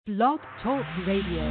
Blog Talk Radio.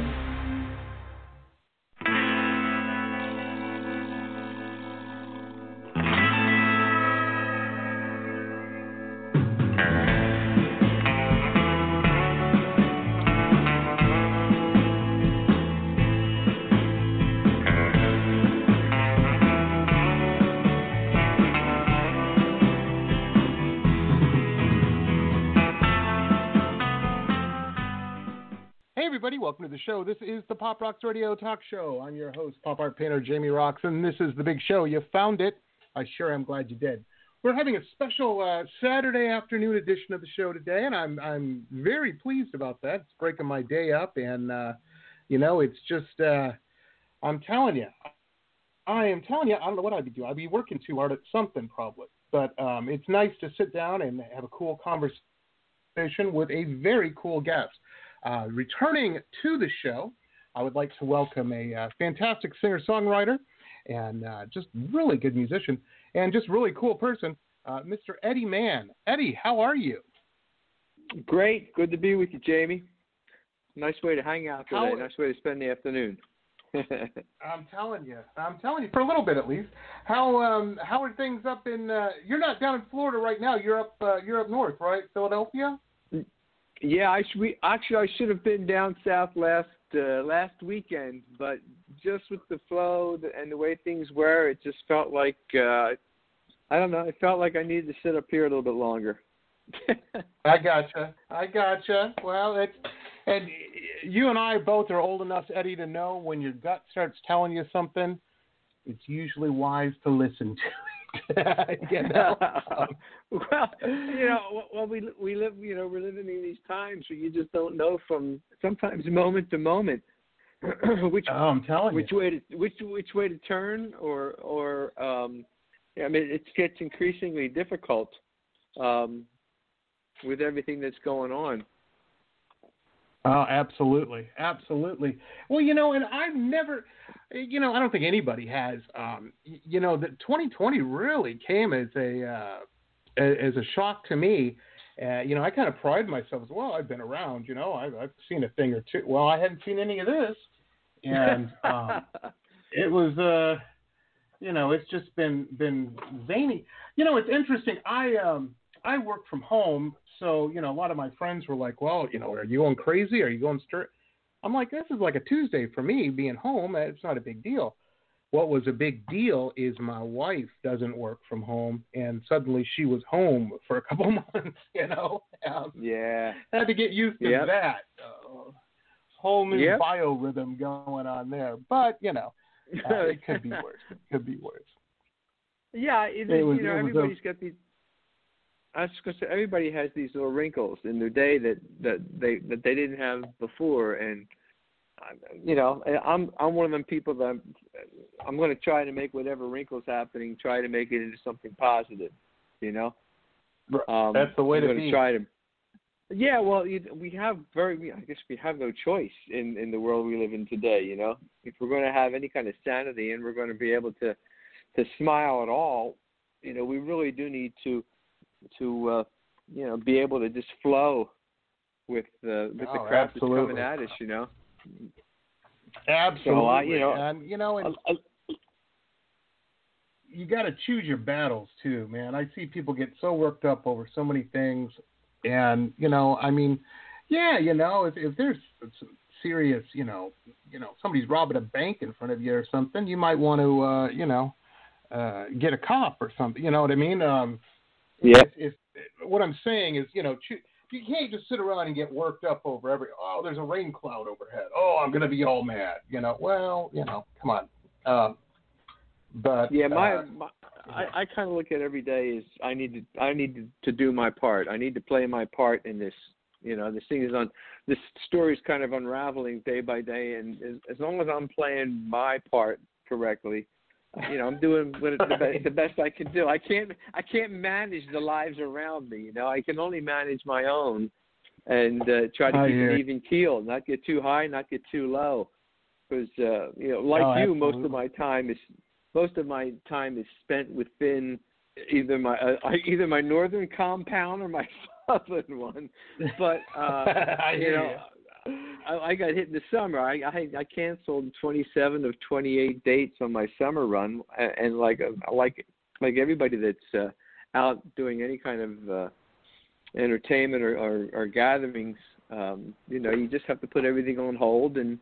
Hey everybody, welcome to the show. This is the Pop Rocks Radio Talk Show. I'm your host, pop art painter Jamie Rocks, and this is the big show. You found it. I sure am glad you did. We're having a special Saturday afternoon edition of the show today, and I'm very pleased about that. It's breaking my day up, and it's just I'm telling you, I don't know what I'd be doing. I'd be working too hard at something probably, but it's nice to sit down and have a cool conversation with a very cool guest. Returning to the show, I would like to welcome a fantastic singer-songwriter and just really good musician and just really cool person, Mr. Eddie Mann. Eddie, how are you? Great. Good to be with you, Jamie. Nice way to hang out today. Nice way to spend the afternoon. I'm telling you, for a little bit at least. How are things up in? You're not down in Florida right now. You're up north, right? Philadelphia. Yeah, I should have been down south last weekend, but just with the flow and the way things were, it just felt like I don't know. It felt like I needed to sit up here a little bit longer. I gotcha. Well, and you and I both are old enough, Eddie, to know when your gut starts telling you something, it's usually wise to listen to. Well, we live, we're living in these times where you just don't know from sometimes moment to moment which way to turn or it gets increasingly difficult with everything that's going on. Oh, absolutely. Well, and I've never, I don't think anybody has, that 2020 really came as a shock to me. I kind of pride myself as well. I've been around, I've seen a thing or two. Well, I hadn't seen any of this. And it was, it's just been zany. It's interesting. I work from home. So, a lot of my friends were like, well, are you going crazy? Are you going straight? I'm like, this is like a Tuesday for me being home. It's not a big deal. What was a big deal is my wife doesn't work from home, and suddenly she was home for a couple months, Yeah. Had to get used to that. Whole new biorhythm going on there. But, it could be worse. Yeah, everybody's got these. I was going to say, everybody has these little wrinkles in their day that they didn't have before, and I'm one of them people that I'm going to try to make whatever wrinkles happening, try to make it into something positive, That's the way to be. Try to. Yeah, well, we have no choice in the world we live in today. If we're going to have any kind of sanity and we're going to be able to smile at all, we really do need to be able to just flow with the crap that's coming at us, Absolutely. So, and you got to choose your battles too, man. I see people get so worked up over so many things, and if there's some serious, somebody's robbing a bank in front of you or something, you might want to, get a cop or something. You know what I mean? If what I'm saying is, you can't just sit around and get worked up over there's a rain cloud overhead. Oh, I'm going to be all mad. Come on. But yeah, I kind of look at every day as I need to do my part. I need to play my part in this. This story's kind of unraveling day by day, and as long as I'm playing my part correctly, I'm doing the best I can do. I can't manage the lives around me. I can only manage my own, and try to keep an even keel, not get too high, not get too low. Because most of my time is spent within either my northern compound or my southern one. But I got hit in the summer. I canceled 27 of 28 dates on my summer run, and like everybody that's out doing any kind of entertainment or gatherings, you just have to put everything on hold, and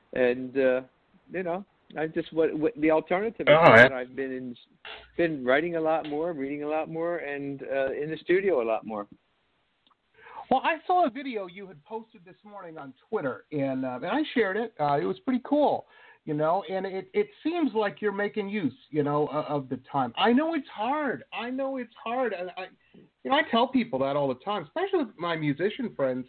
I just what the alternative is that I've been writing a lot more, reading a lot more, and in the studio a lot more. Well, I saw a video you had posted this morning on Twitter, and I shared it. It was pretty cool, and it seems like you're making use, of the time. I know it's hard. And I tell people that all the time, especially with my musician friends.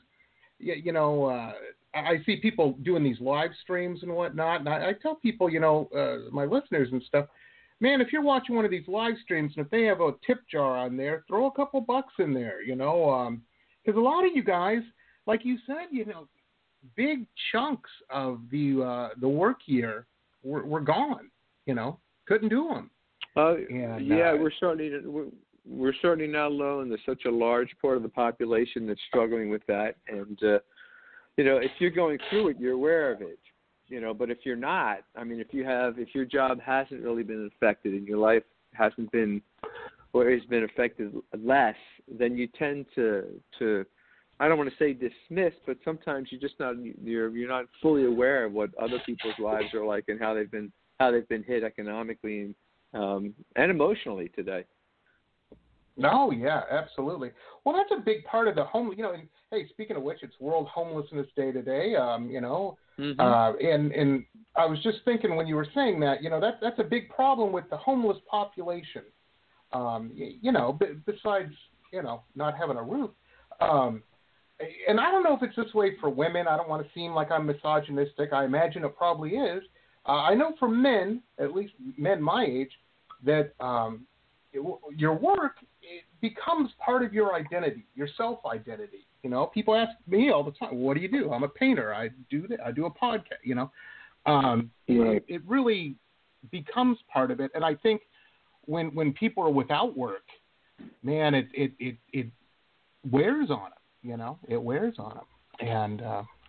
I see people doing these live streams and whatnot, and I tell people, my listeners and stuff, man, if you're watching one of these live streams and if they have a tip jar on there, throw a couple bucks in there, because a lot of you guys, like you said, big chunks of the work year were gone. Couldn't do them. We're certainly not alone. There's such a large part of the population that's struggling with that, and if you're going through it, you're aware of it. But if you're not, if your job hasn't really been affected and your life hasn't been, or has been affected less, then you tend to I don't want to say dismiss, but sometimes you're not fully aware of what other people's lives are like and how they've been hit economically and emotionally today. No, yeah, absolutely. Well, that's a big part of the home. And hey, speaking of which, it's World Homelessness Day today. Mm-hmm. And I was just thinking when you were saying that, that's a big problem with the homeless population. Besides, not having a roof. And I don't know if it's this way for women. I don't want to seem like I'm misogynistic. I imagine it probably is. I know for men, at least men my age, that your work it becomes part of your identity, your self-identity. People ask me all the time, "What do you do?" I'm a painter. I do that. I do a podcast. Right. It really becomes part of it. And I think when people are without work, man, it wears on them. It wears on them. And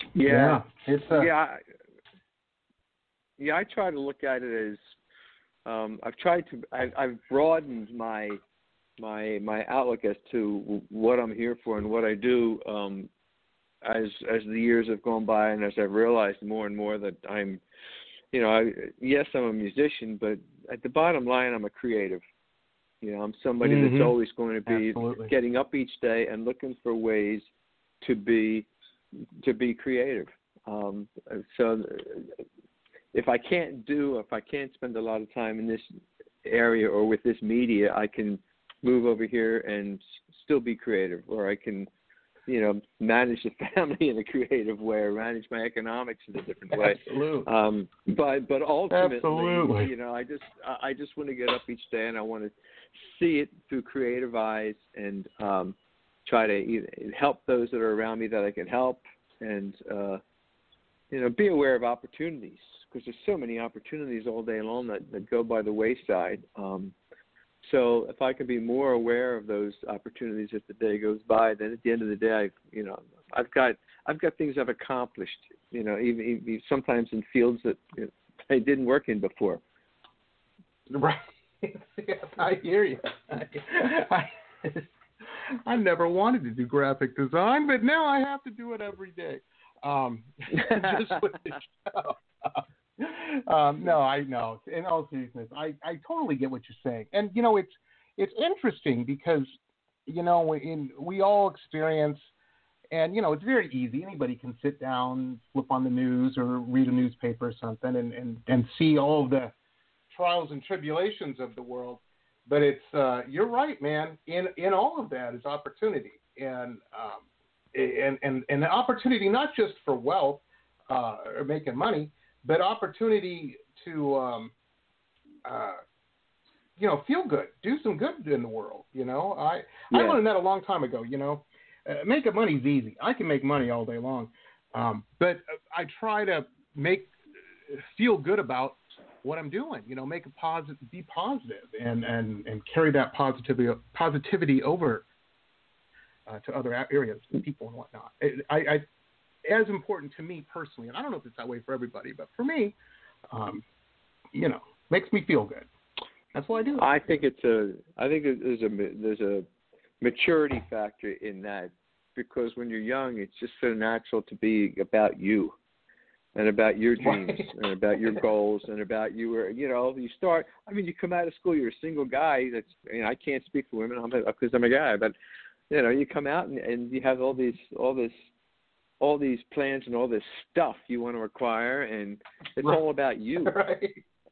I try to look at it as I've broadened my outlook as to what I'm here for and what I do as the years have gone by, and as I've realized more and more that I'm a musician, but at the bottom line, I'm a creative. I'm somebody that's always going to be getting up each day and looking for ways to be creative. So if I can't spend a lot of time in this area or with this media, I can move over here and still be creative, or I can, manage the family in a creative way, or manage my economics in a different way. Absolutely. But ultimately, absolutely. I just want to get up each day and I want to see it through creative eyes and try to help those that are around me that I can help, and be aware of opportunities, because there's so many opportunities all day long that go by the wayside. So if I can be more aware of those opportunities as the day goes by, then at the end of the day, I've got things I've accomplished. Even sometimes in fields that I didn't work in before. Right. I hear you. I never wanted to do graphic design, but now I have to do it every day. Just with the show. No, I know. In all seriousness, I totally get what you're saying, and it's interesting because we all experience, and it's very easy. Anybody can sit down, flip on the news, or read a newspaper or something, and see all of the trials and tribulations of the world. But it's you're right, man. In all of that is opportunity, and the opportunity not just for wealth or making money, but opportunity to, feel good, do some good in the world. I learned that a long time ago. Making money is easy. I can make money all day long, but I try to feel good about what I'm doing. Make be positive, and carry that positivity over to other areas, people and whatnot. as important to me personally. And I don't know if it's that way for everybody, but for me, makes me feel good. That's why I do it. I think there's a maturity factor in that, because when you're young, it's just so natural to be about you and about your dreams and about your goals and about you start. I mean, you come out of school, you're a single guy. I can't speak for women because I'm a guy, but you come out and you have all these plans and all this stuff you want to acquire, and it's all about you. Right.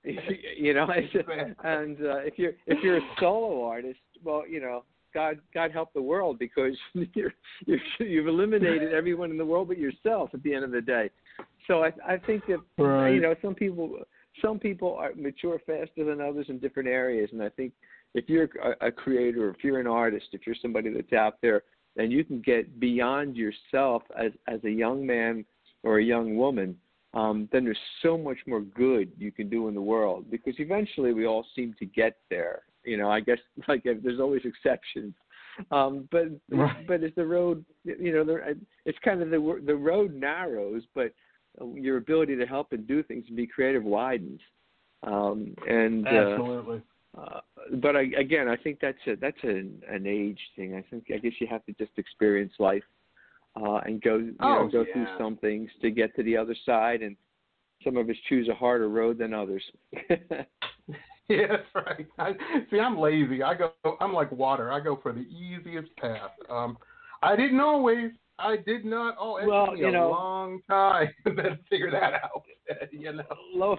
And if you're a solo artist, well, God help the world, because you've eliminated everyone in the world but yourself at the end of the day. So I think that some people are mature faster than others in different areas, and I think if you're a creator, if you're an artist, if you're somebody that's out there, and you can get beyond yourself as a young man or a young woman, then there's so much more good you can do in the world, because eventually we all seem to get there. I guess there's always exceptions, but as the road, it's kind of the road narrows, but your ability to help and do things and be creative widens. Absolutely. But I think that's an age thing. I guess you have to just experience life and go through some things to get to the other side, and some of us choose a harder road than others. Yeah, that's right. I'm lazy. I'm like water. I go for the easiest path. I did not always. Well, a long time to figure that out. Low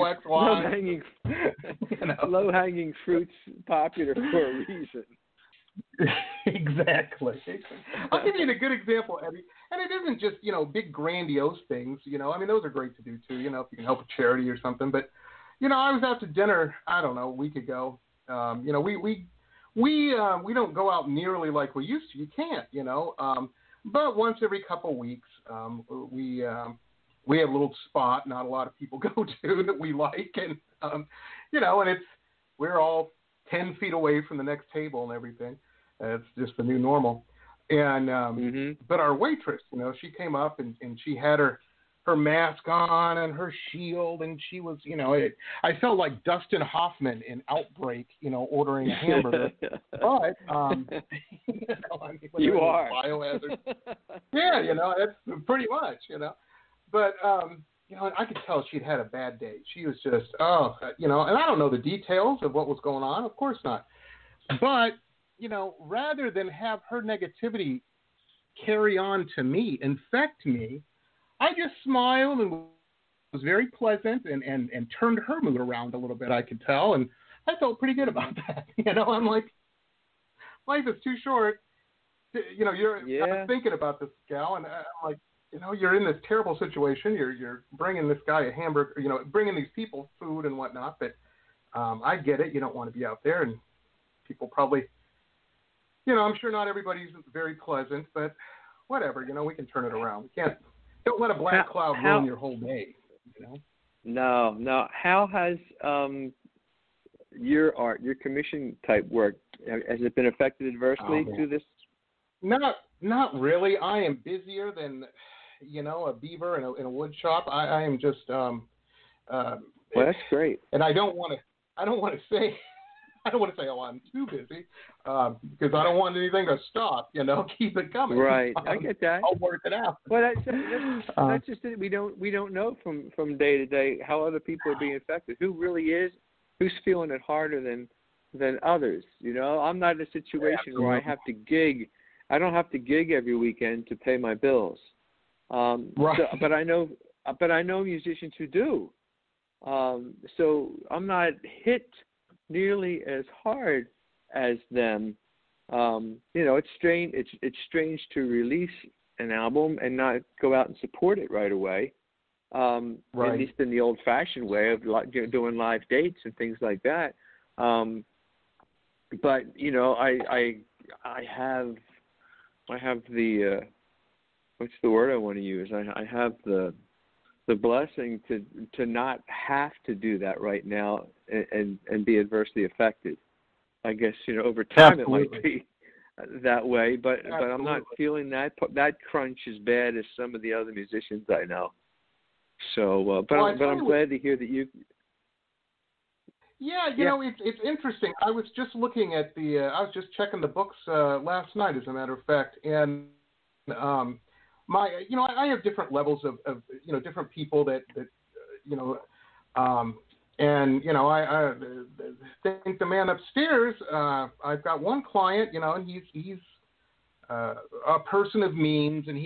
hanging fruits popular for a reason. Exactly. I'll give you a good example, Eddie. And it isn't just big grandiose things. I mean, those are great to do too. If you can help a charity or something. But I was out to dinner, I don't know, a week ago. We don't go out nearly like we used to. You can't, but once every couple of weeks, we have a little spot not a lot of people go to that we like, and and we're all 10 feet away from the next table and everything. It's just the new normal. And but our waitress, she came up and she had her mask on and her shield, and she was, I felt like Dustin Hoffman in Outbreak, ordering a hamburger. But you are biohazard. Yeah, that's pretty much, But I could tell she'd had a bad day. She was just, and I don't know the details of what was going on, of course not. But rather than have her negativity carry on to me, infect me, I just smiled and was very pleasant and turned her mood around a little bit, I could tell. And I felt pretty good about that. I'm like, life is too short. I'm thinking about this gal, and I'm like, you're in this terrible situation. You're bringing this guy a hamburger, bringing these people food and whatnot. But I get it. You don't want to be out there, and people probably, I'm sure not everybody's very pleasant, but whatever. We can turn it around. Don't let a black cloud ruin your whole day. No. How has your art, your commission type work, has it been affected adversely through this? Not really. I am busier than a beaver in a wood shop. I am just. Well, that's great. And I don't want to say, oh, I'm too busy, because I don't want anything to stop. Keep it coming. Right, I get that. I'll work it out. Well, that's just it. We don't know from day to day how other people are being affected. Who really is? Who's feeling it harder than others? I'm not in a situation where I have to gig. I don't have to gig every weekend to pay my bills. Right. But I know musicians who do. So I'm not hit nearly as hard as them. It's strange. It's strange to release an album and not go out and support it right away. Right. At least in the old-fashioned way of doing live dates and things like that. But I have the what's the word I want to use? I have the blessing to not have to do that right now and be adversely affected. I guess over time Absolutely. It might be. that way, but I'm not Absolutely. feeling that crunch as bad as some of the other musicians I know. So, but Well, I'm glad to hear that you. Yeah, Yeah. it's interesting. I was just looking at I was just checking the books last night, as a matter of fact, and I have different levels of different people that you know, and I think the man upstairs. I've got one client, and he's a person of means, and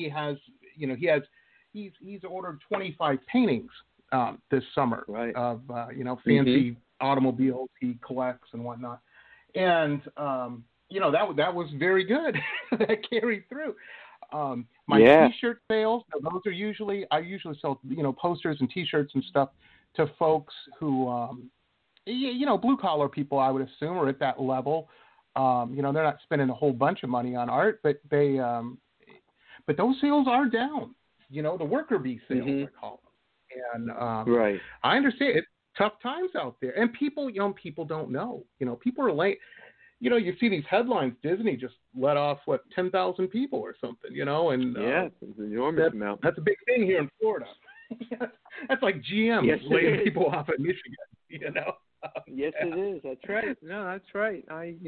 he's ordered 25 paintings this summer Right. of fancy automobiles he collects and whatnot, and that was very good. That carried through. My T-shirt sales, those are I usually sell posters and T-shirts and stuff to folks who blue collar people, I would assume, are at that level. They're not spending a whole bunch of money on art, but but those sales are down. The worker bee sales, I call them. And right. I understand it's tough times out there, and people don't know. People are late. You see these headlines. Disney just let off 10,000 people or something. And it's an enormous amount. That's a big thing here in Florida. That's like GM laying people off in Michigan. Yes, it is. That's right. No, that's right.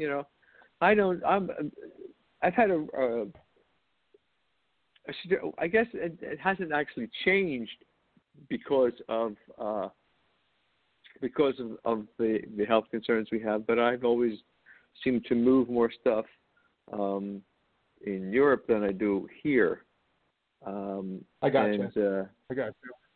I've had I guess it hasn't actually changed because of the health concerns we have, but I've always seemed to move more stuff in Europe than I do here. I got you. I got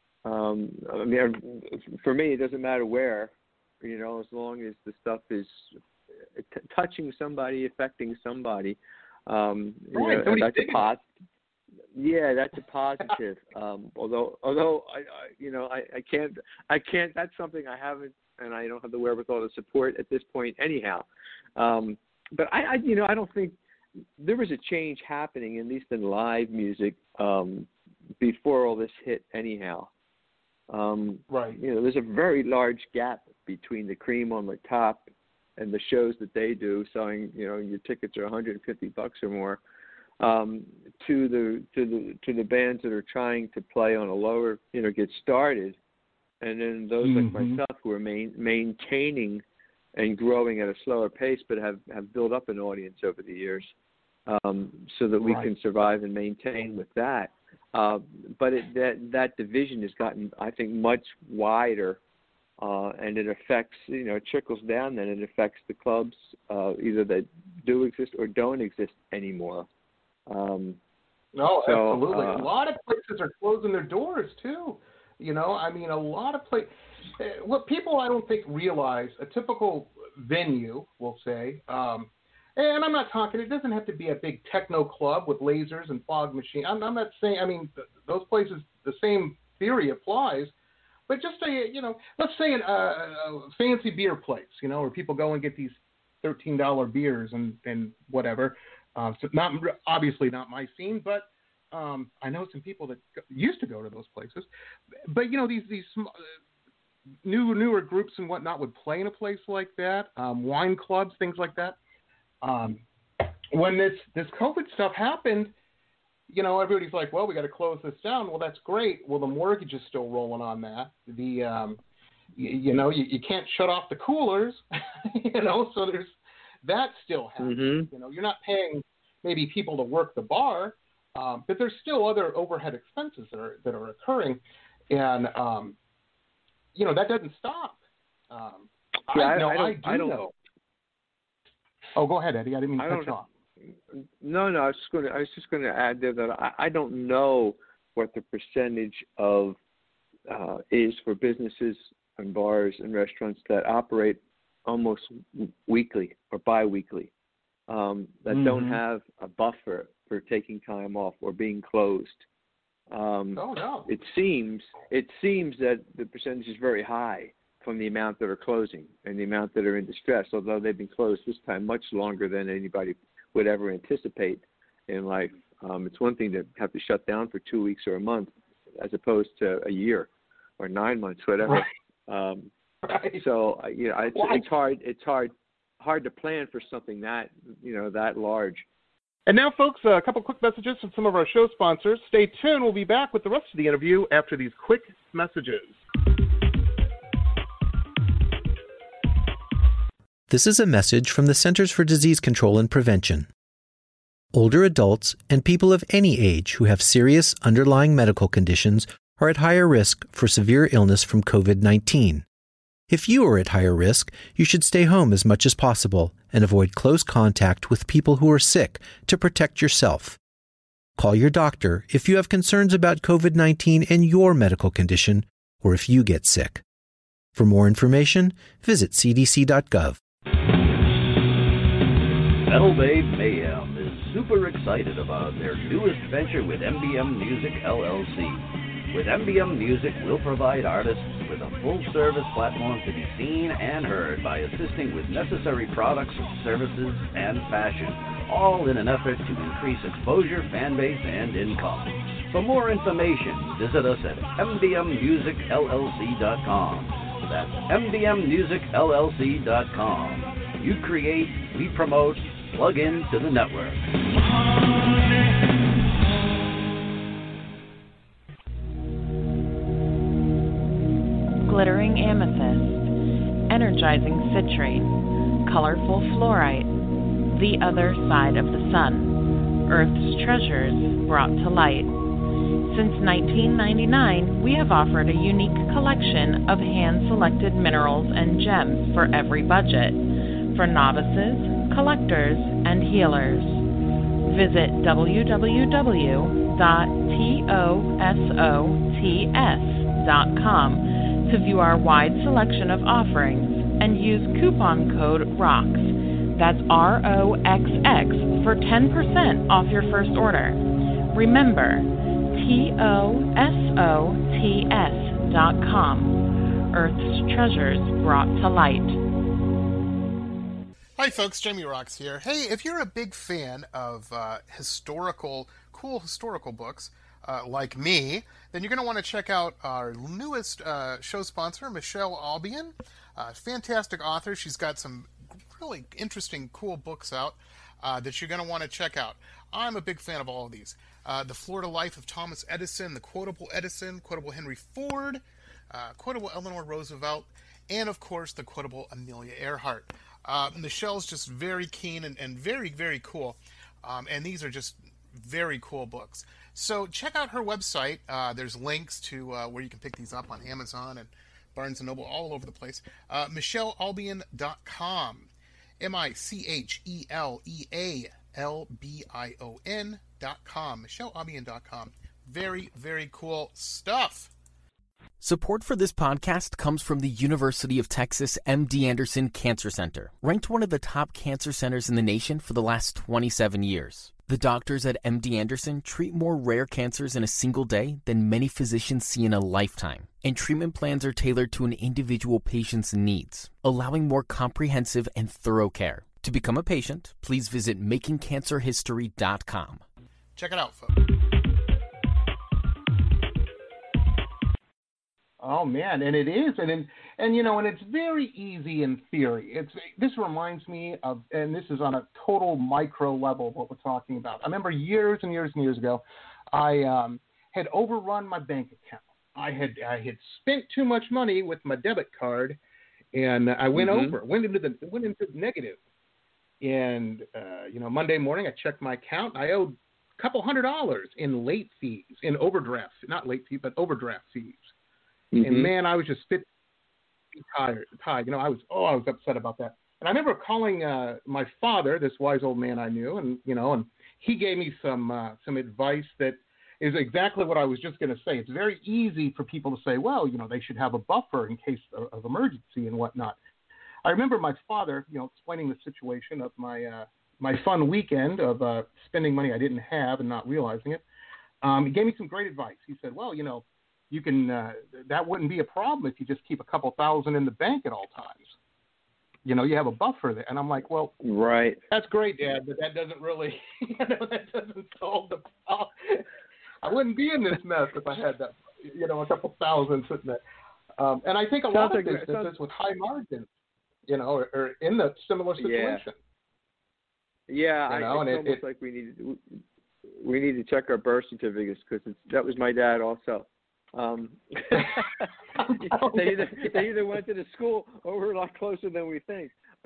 you. For me, it doesn't matter where, as long as the stuff is touching somebody, affecting somebody. Right. That's a positive. Yeah, that's a positive. Although I can't. That's something I haven't, and I don't have the wherewithal to support at this point, anyhow. But I don't think there was a change happening, at least in live music, before all this hit, anyhow. Right. There's a very large gap between the cream on the top and the shows that they do, selling, your tickets are $150 or more, to the bands that are trying to play on a lower, get started, and then those like myself who are maintaining and growing at a slower pace, but have built up an audience over the years, so that we can survive and maintain with that. But that division has gotten, I think, much wider, and it affects, it trickles down. Then it affects the clubs, either that do exist or don't exist anymore. No, absolutely. A lot of places are closing their doors too. A lot of places. What people I don't think realize, a typical venue, we'll say, and I'm not talking, it doesn't have to be a big techno club with lasers and fog machine. I'm not saying, those places, the same theory applies, but just let's say a fancy beer place, where people go and get these $13 beers and whatever. So obviously not my scene, but I know some people that used to go to those places. But these newer groups and whatnot would play in a place like that, wine clubs, things like that. When this COVID stuff happened, everybody's like, well, we got to close this down. Well, that's great. Well, the mortgage is still rolling on that. You can't shut off the coolers, so there's that still happens. You're not paying maybe people to work the bar, but there's still other overhead expenses that are occurring, and that doesn't stop. I do know. Oh, go ahead, Eddie. I didn't mean to cut you off. No. I was just going to add there that I don't know what the percentage of is for businesses and bars and restaurants that operate almost weekly or bi-weekly, that don't have a buffer for taking time off or being closed. No. It seems that the percentage is very high from the amount that are closing and the amount that are in distress, although they've been closed this time much longer than anybody would ever anticipate in life. It's one thing to have to shut down for 2 weeks or a month as opposed to a year or 9 months, whatever. Right. So it's hard to plan for something that that large. And now, folks, a couple quick messages from some of our show sponsors. Stay tuned. We'll be back with the rest of the interview after these quick messages. This is a message from the Centers for Disease Control and Prevention. Older adults and people of any age who have serious underlying medical conditions are at higher risk for severe illness from COVID-19. If you are at higher risk, you should stay home as much as possible and avoid close contact with people who are sick to protect yourself. Call your doctor if you have concerns about COVID-19 and your medical condition, or if you get sick. For more information, visit cdc.gov. Metal Babe Mayhem is super excited about their newest venture with MBM Music LLC. With MBM Music, we'll provide artists with a full-service platform to be seen and heard by assisting with necessary products, services, and fashion, all in an effort to increase exposure, fan base, and income. For more information, visit us at mbmmusicllc.com. That's mbmmusicllc.com. You create, we promote, plug into the network. Glittering amethyst, energizing citrine, colorful fluorite, the other side of the sun, Earth's treasures brought to light. Since 1999, we have offered a unique collection of hand-selected minerals and gems for every budget, for novices, collectors, and healers. Visit www.tosots.com to view our wide selection of offerings and use coupon code ROXX, that's ROXX, for 10% off your first order. Remember, TOSOTS.com, Earth's treasures brought to light. Hi folks, Jamie Roxx here. Hey, if you're a big fan of cool historical books, like me, then you're going to want to check out our newest show sponsor, Michelle Albion. Fantastic author. She's got some really interesting, cool books out that you're going to want to check out. I'm a big fan of all of these. The Florida Life of Thomas Edison, The Quotable Edison, Quotable Henry Ford, Quotable Eleanor Roosevelt, and of course the Quotable Amelia Earhart. Michelle's just very keen and very, very cool. And these are just very cool books. So check out her website. There's links to where you can pick these up on Amazon and Barnes & Noble, all over the place. MichelleAlbion.com. MichelleAlbion.com. MichelleAlbion.com. Very, very cool stuff. Support for this podcast comes from the University of Texas MD Anderson Cancer Center, ranked one of the top cancer centers in the nation for the last 27 years. The doctors at MD Anderson treat more rare cancers in a single day than many physicians see in a lifetime, and treatment plans are tailored to an individual patient's needs, allowing more comprehensive and thorough care. To become a patient, please visit makingcancerhistory.com. Check it out, folks. Oh man, and it is, and it's very easy in theory. This reminds me of, and this is on a total micro level what we're talking about. I remember years and years and years ago, I had overrun my bank account. I had spent too much money with my debit card, and I went went into negative. And Monday morning I checked my account. I owed a couple $100 in late fees, in overdraft, not late fees, but overdraft fees. And man, I was just tired. I was upset about that. And I remember calling my father, this wise old man I knew, and he gave me some advice that is exactly what I was just going to say. It's very easy for people to say, well, they should have a buffer in case of emergency and whatnot. I remember my father, explaining the situation of my fun weekend of spending money I didn't have and not realizing it. He gave me some great advice. He said, well, you can that wouldn't be a problem if you just keep a couple thousand in the bank at all times. You have a buffer there. And I'm like, well, right. That's great, Dad, but that doesn't really, that doesn't solve the problem. I wouldn't be in this mess if I had that, a couple thousand sitting there. And I think a lot of businesses with high margins, are in the similar situation. Yeah, You know, and it's almost like we need to check our birth certificates because that was my dad also. They either went to the school or were a lot closer than we think.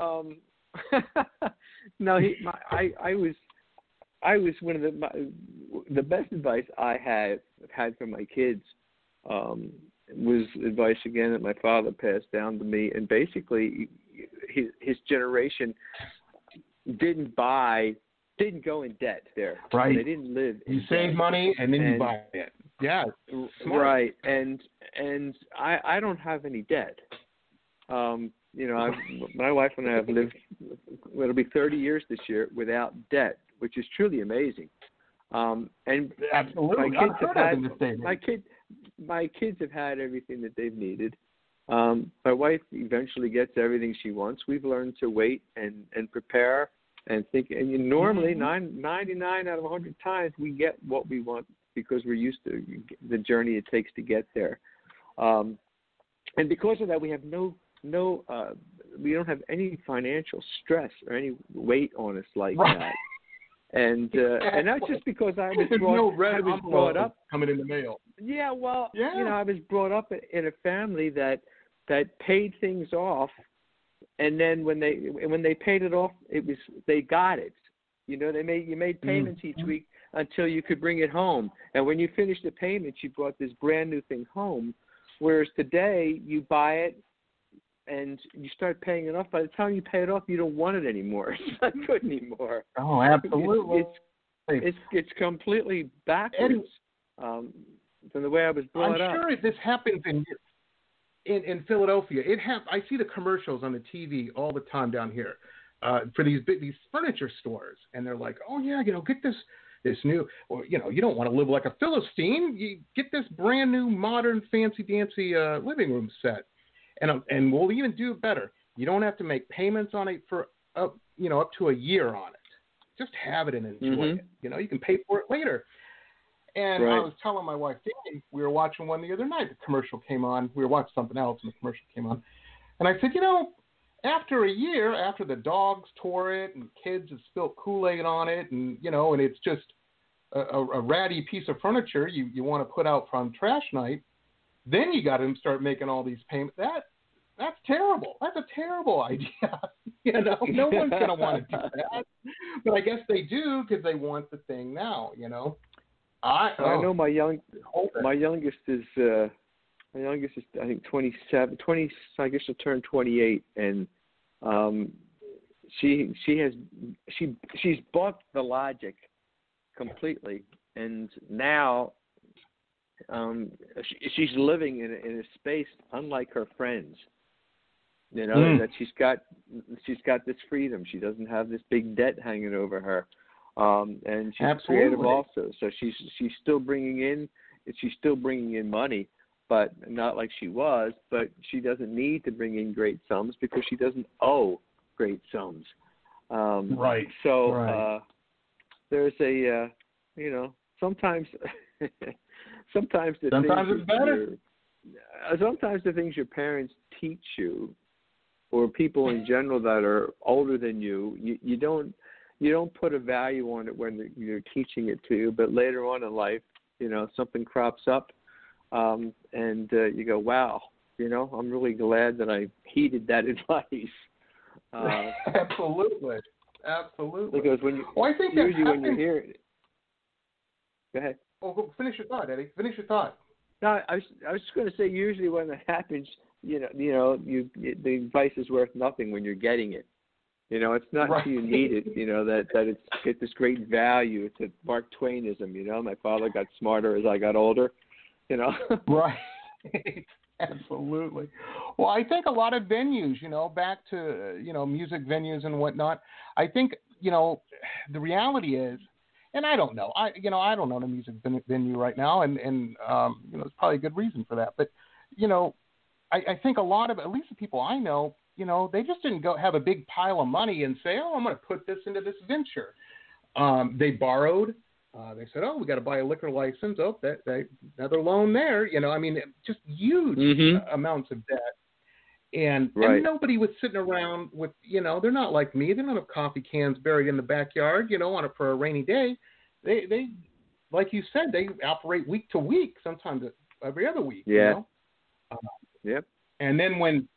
No, I was one of the best advice I had for my kids was advice again that my father passed down to me, and basically his generation didn't go in debt there. Right. They didn't live. You save money and then you buy it. Yeah. Smart. Right. And I don't have any debt. You know, my wife and I have lived, it'll be 30 years this year without debt, which is truly amazing. And absolutely, my kids have had everything that they've needed. My wife eventually gets everything she wants. We've learned to wait and prepare and think. And normally, 99 out of 100 times, we get what we want because we're used to the journey it takes to get there. And because of that, we have we don't have any financial stress or any weight on us like that. And that's just because I was brought up coming in the mail. Yeah, well, you know, I was brought up in a family that paid things off, and then when they paid it off, they got it. You know, you made payments each week until you could bring it home, and when you finished the payments, you brought this brand new thing home. Whereas today, you buy it and you start paying it off. By the time you pay it off, you don't want it anymore. It's not good anymore. Oh, absolutely. It's completely backwards from the way I was brought up. I'm sure this happens in Philadelphia. I see the commercials on the TV all the time down here for these furniture stores, and they're like, "Oh yeah, you know, get this new, or you know, you don't want to live like a Philistine. You get this brand new, modern, fancy dancy living room set." And we'll even do it better. You don't have to make payments on it for up to a year on it. Just have it and enjoy it. You know, you can pay for it later. And I was telling my wife, Danny, we were watching one the other night. The commercial came on. We were watching something else, and the commercial came on. And I said, you know, after a year, after the dogs tore it and kids have spilled Kool-Aid on it, and you know, and it's just a ratty piece of furniture you want to put out from trash night. Then you got to start making all these payments. That's terrible. That's a terrible idea. You know, no one's going to want to do that. But I guess they do because they want the thing now. You know, I know my youngest is I think 27. I guess she'll turn 28, and she's bought the logic completely, and now. She's living in a space unlike her friends. You know that she's got this freedom. She doesn't have this big debt hanging over her, and she's creative also. So she's still bringing in money, but not like she was. But she doesn't need to bring in great sums because she doesn't owe great sums. Right. So there's a you know, sometimes. Sometimes the things your parents teach you, or people in general that are older than you don't put a value on it when you're teaching it to you. But later on in life, you know, something crops up, and you go, wow, you know, I'm really glad that I heeded that advice. Absolutely. Because when you hear it, go ahead. Oh, finish your thought, Eddie. Finish your thought. No, I was just going to say. Usually, when that happens, the advice is worth nothing when you're getting it. You know, it's not until you need it. You know that it's this great value. It's a Mark Twainism. You know, my father got smarter as I got older. You know. Right. Absolutely. Well, I think a lot of venues, you know, back to music venues and whatnot. I think the reality is. And I don't know. I don't know the music venue right now, and there's probably a good reason for that. But I think a lot of, at least the people I know, they just didn't go have a big pile of money and say, oh, I'm going to put this into this venture. They borrowed. They said, oh, we got to buy a liquor license. Oh, another loan there. Just huge amounts of debt. And nobody was sitting around with, they're not like me. They don't have coffee cans buried in the backyard, for a rainy day. They like you said, they operate week to week, sometimes every other week. Yeah. Yep. And then when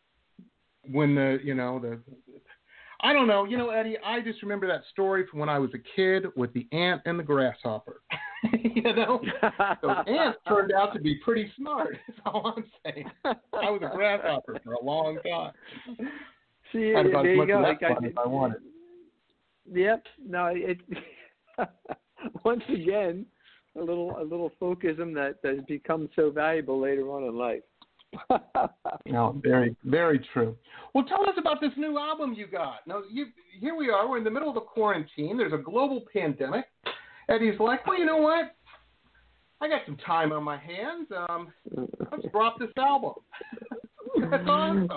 the I don't know, Eddie, I just remember that story from when I was a kid with the ant and the grasshopper. Those ants turned out to be pretty smart. That's all I'm saying. I was a grasshopper for a long time. See, had about there as you much go. of that fun as I wanted. Yep. No, it. Once again, a little folkism that has become so valuable later on in life. No, very, very true. Well, tell us about this new album you got. Now, here we are. We're in the middle of a quarantine. There's a global pandemic. Eddie's like, well, you know what? I got some time on my hands. Let's drop this album. That's awesome.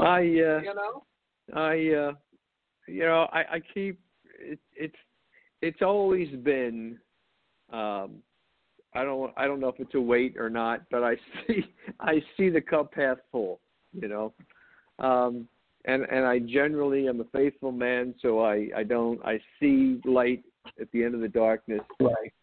I keep it's always been. I don't know if it's a weight or not, but I see the cup half full, and I generally am a faithful man, so I see light at the end of the darkness. Right.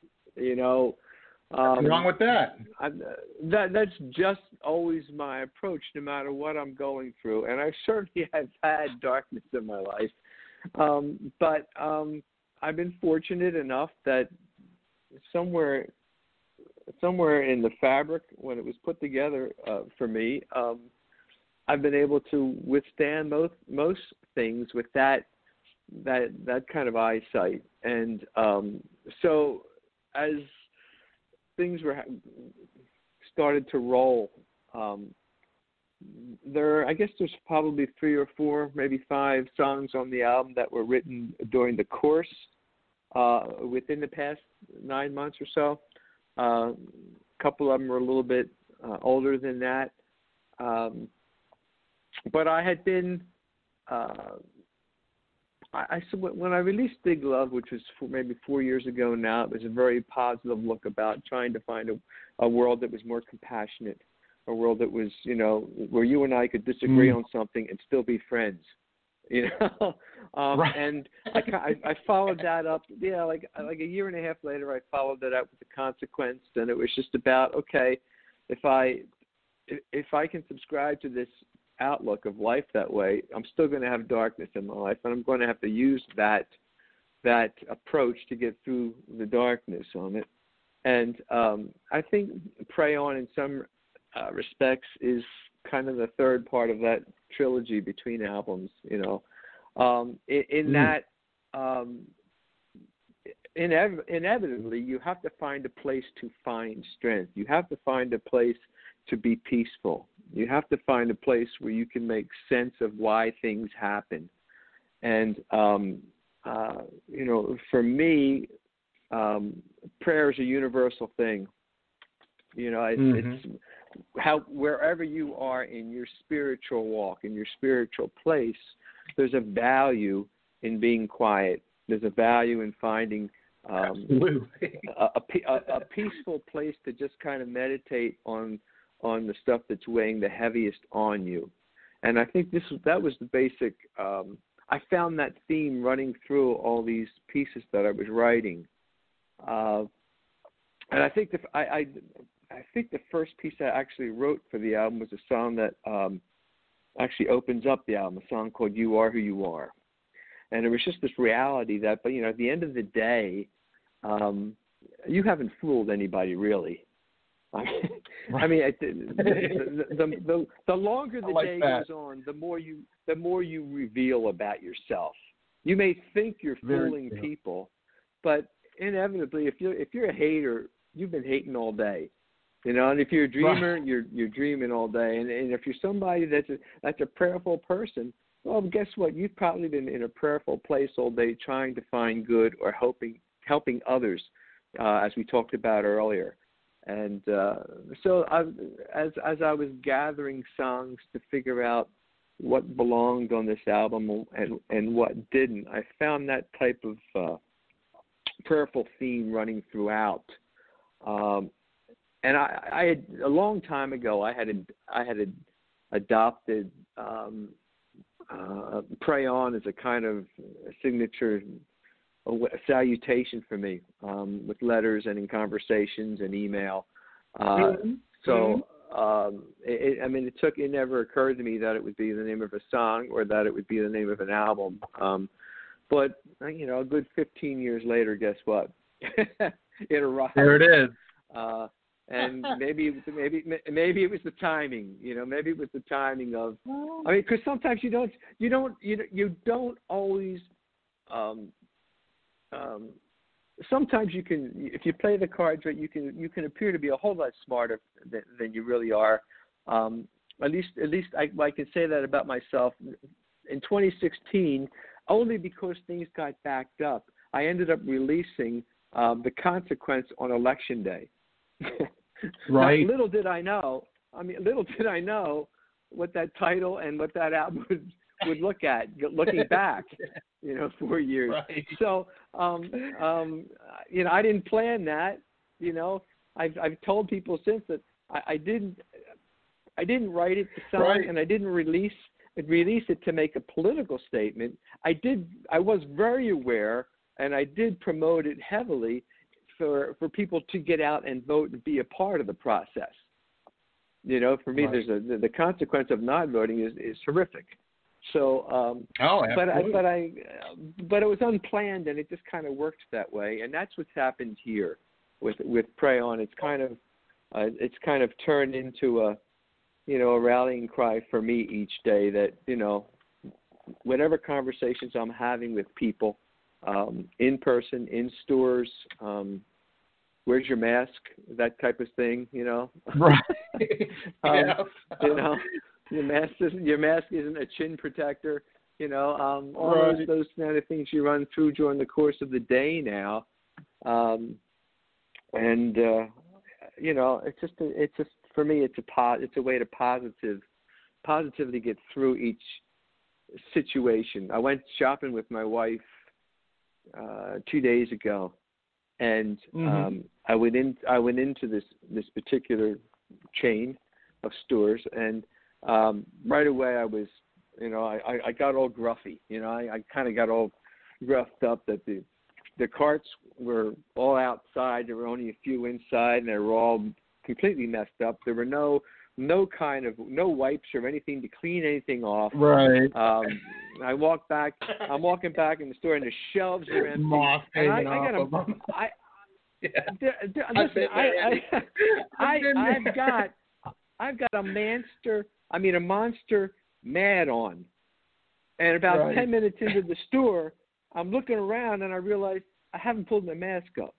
What's wrong with that? That's just always my approach, no matter what I'm going through, and I certainly have had darkness in my life, but I've been fortunate enough that somewhere in the fabric, when it was put together for me, I've been able to withstand most things with that kind of eyesight. And so as things started to roll, there's probably 3 or 4, maybe 5 songs on the album that were written during the course within the past 9 months or so. A couple of them were a little bit older than that. But I had been, when I released Big Love, which was maybe 4 years ago now, it was a very positive look about trying to find a world that was more compassionate, a world that was, where you and I could disagree on something and still be friends. Right. And I followed that up. Yeah, like a year and a half later, I followed that up with The Consequence, and it was just about, okay, if I can subscribe to this outlook of life that way, I'm still going to have darkness in my life, and I'm going to have to use that approach to get through the darkness on it. And I think Pray On, in some respects, is kind of the third part of that trilogy between albums, that inevitably you have to find a place to find strength. You have to find a place to be peaceful. You have to find a place where you can make sense of why things happen. And, for me, prayer is a universal thing. It's how wherever you are in your spiritual walk, in your spiritual place, there's a value in being quiet. There's a value in finding a peaceful place to just kind of meditate on the stuff that's weighing the heaviest on you. And I think that was the basic. I found that theme running through all these pieces that I was writing, and I think I think the first piece I actually wrote for the album was a song that actually opens up the album, a song called You Are Who You Are. And it was just this reality that, at the end of the day, you haven't fooled anybody, really. I mean, the longer the day goes on, the more you reveal about yourself. You may think you're fooling people, but inevitably, if you're a hater, you've been hating all day. And if you're a dreamer, you're dreaming all day. And if you're somebody that's a prayerful person, well, guess what? You've probably been in a prayerful place all day, trying to find good or helping others, as we talked about earlier. And so as I was gathering songs to figure out what belonged on this album and what didn't, I found that type of prayerful theme running throughout. And I had a long time ago, I had adopted Pray On is a kind of signature a salutation for me, with letters and in conversations and email. So it never occurred to me that it would be the name of a song or that it would be the name of an album. But a good 15 years later, guess what? It arrived. There it is. And maybe it was the timing. Maybe it was the timing of. Because sometimes you don't always. Sometimes you can, if you play the cards right, you can appear to be a whole lot smarter than you really are. At least I can say that about myself. In 2016, only because things got backed up, I ended up releasing The Consequence on Election Day. Right. Now, little did I know what that title and what that album would look at looking back, 4 years. Right. So, I didn't plan that. I've told people since that I didn't write it to sell it, and I didn't release it to make a political statement. I was very aware, and I did promote it heavily for people to get out and vote and be a part of the process. For me, Right. there's the consequence of not voting is horrific. So, but it was unplanned, and it just kind of worked that way, and that's what's happened here with Pray On. It's kind of turned into a rallying cry for me each day that whatever conversations I'm having with people, in person, in stores, where's your mask, that type of thing, Right. Your mask isn't a chin protector, all Right. those kind of things you run through during the course of the day now, it's just for me it's a way to positively get through each situation. I went shopping with my wife 2 days ago, and I went into this particular chain of stores, and right away I was, I got all gruffy. I kind of got all gruffed up that the carts were all outside. There were only a few inside, and they were all completely messed up. There were no wipes or anything to clean anything off. Right. I'm walking back in the store, and the shelves are empty. Moss hanging I've got a monster Mad On, and about 10 minutes into the store, I'm looking around and I realize I haven't pulled my mask up.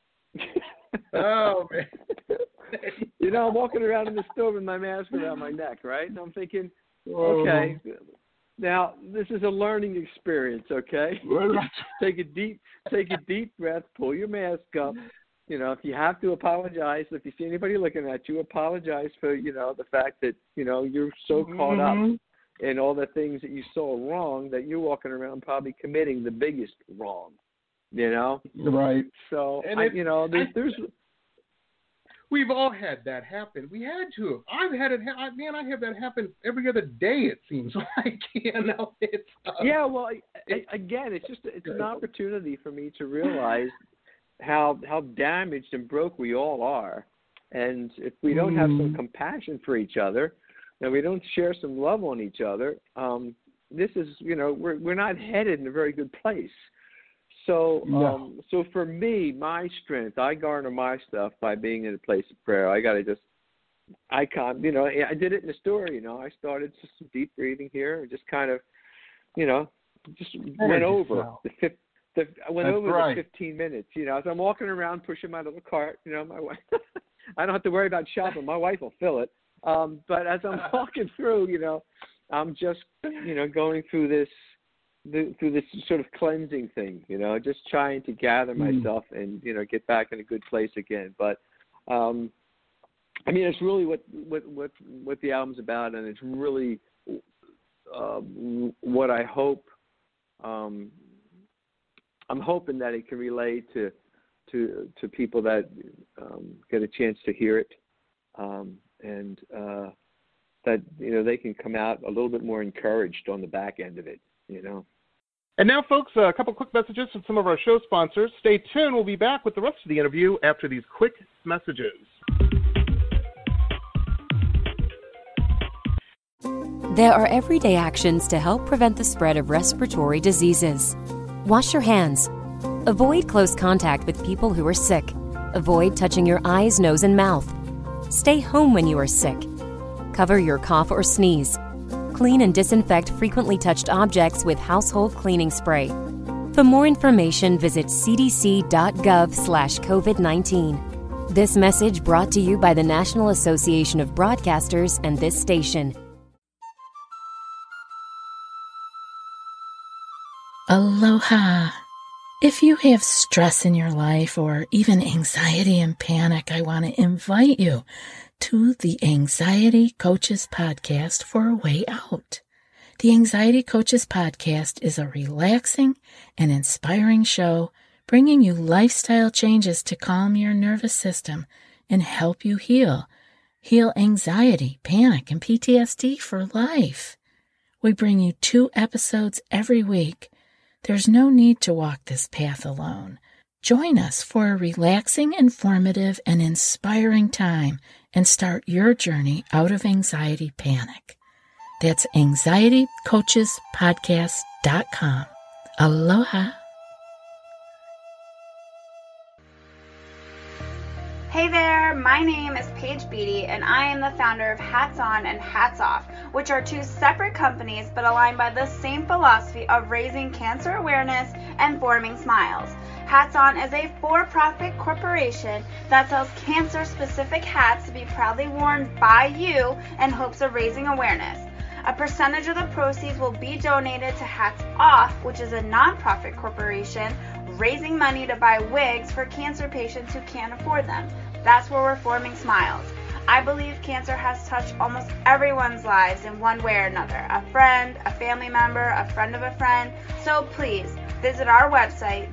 Oh man. I'm walking around in the store with my mask around my neck, right? And I'm thinking, okay, now this is a learning experience, okay? Take a deep breath, pull your mask up. If you have to apologize, if you see anybody looking at you, apologize for, the fact that, you're so caught up in all the things that you saw wrong that you're walking around probably committing the biggest wrong, Right. So, there's we've all had that happen. We had to. I've had it. I have that happen every other day. It seems like It's yeah. Well, again, it's an opportunity for me to realize how damaged and broke we all are, and if we don't have some compassion for each other, and we don't share some love on each other, this is we're not headed in a very good place. So, so for me, my strength, I garner my stuff by being in a place of prayer. I did it in the store. I started just some deep breathing here, and just kind of, just went over the 15 minutes. As I'm walking around pushing my little cart, my wife, I don't have to worry about shopping. My wife will fill it. But as I'm walking through, I'm just, going through this sort of cleansing thing, just trying to gather myself and, get back in a good place again. But, it's really what the album's about, and it's really what I hope. I'm hoping that it can relate to people that get a chance to hear it, and that they can come out a little bit more encouraged on the back end of it. And now, folks, a couple quick messages from some of our show sponsors. Stay tuned. We'll be back with the rest of the interview after these quick messages. There are everyday actions to help prevent the spread of respiratory diseases. Wash your hands. Avoid close contact with people who are sick. Avoid touching your eyes, nose, and mouth. Stay home when you are sick. Cover your cough or sneeze. Clean and disinfect frequently touched objects with household cleaning spray. For more information, visit cdc.gov/COVID-19. This message brought to you by the National Association of Broadcasters and this station. Aloha. If you have stress in your life or even anxiety and panic, I want to invite you to the Anxiety Coaches Podcast for a way out. The Anxiety Coaches Podcast is a relaxing and inspiring show bringing you lifestyle changes to calm your nervous system and help you heal anxiety, panic, and PTSD for life. We bring you 2 episodes every week. There's no need to walk this path alone. Join us for a relaxing, informative, and inspiring time and start your journey out of anxiety panic. That's anxietycoachespodcast.com. Aloha. Hey there, my name is Paige Beatty, and I am the founder of Hats On and Hats Off, which are 2 separate companies but aligned by the same philosophy of raising cancer awareness and forming smiles. Hats On is a for-profit corporation that sells cancer-specific hats to be proudly worn by you in hopes of raising awareness. A percentage of the proceeds will be donated to Hats Off, which is a non-profit corporation raising money to buy wigs for cancer patients who can't afford them. That's where we're forming smiles. I believe cancer has touched almost everyone's lives in one way or another. A friend, a family member, a friend of a friend. So please visit our website,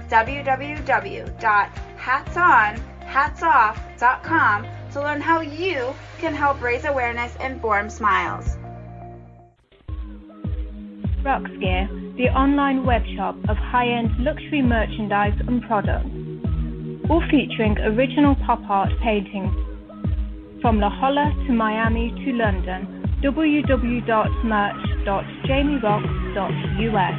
www.hatsonhatsoff.com, to learn how you can help raise awareness and form smiles. Roxgear, the online web shop of high-end luxury merchandise and products, all featuring original pop art paintings from La Jolla to Miami to London. www.merch.jamieroxx.us.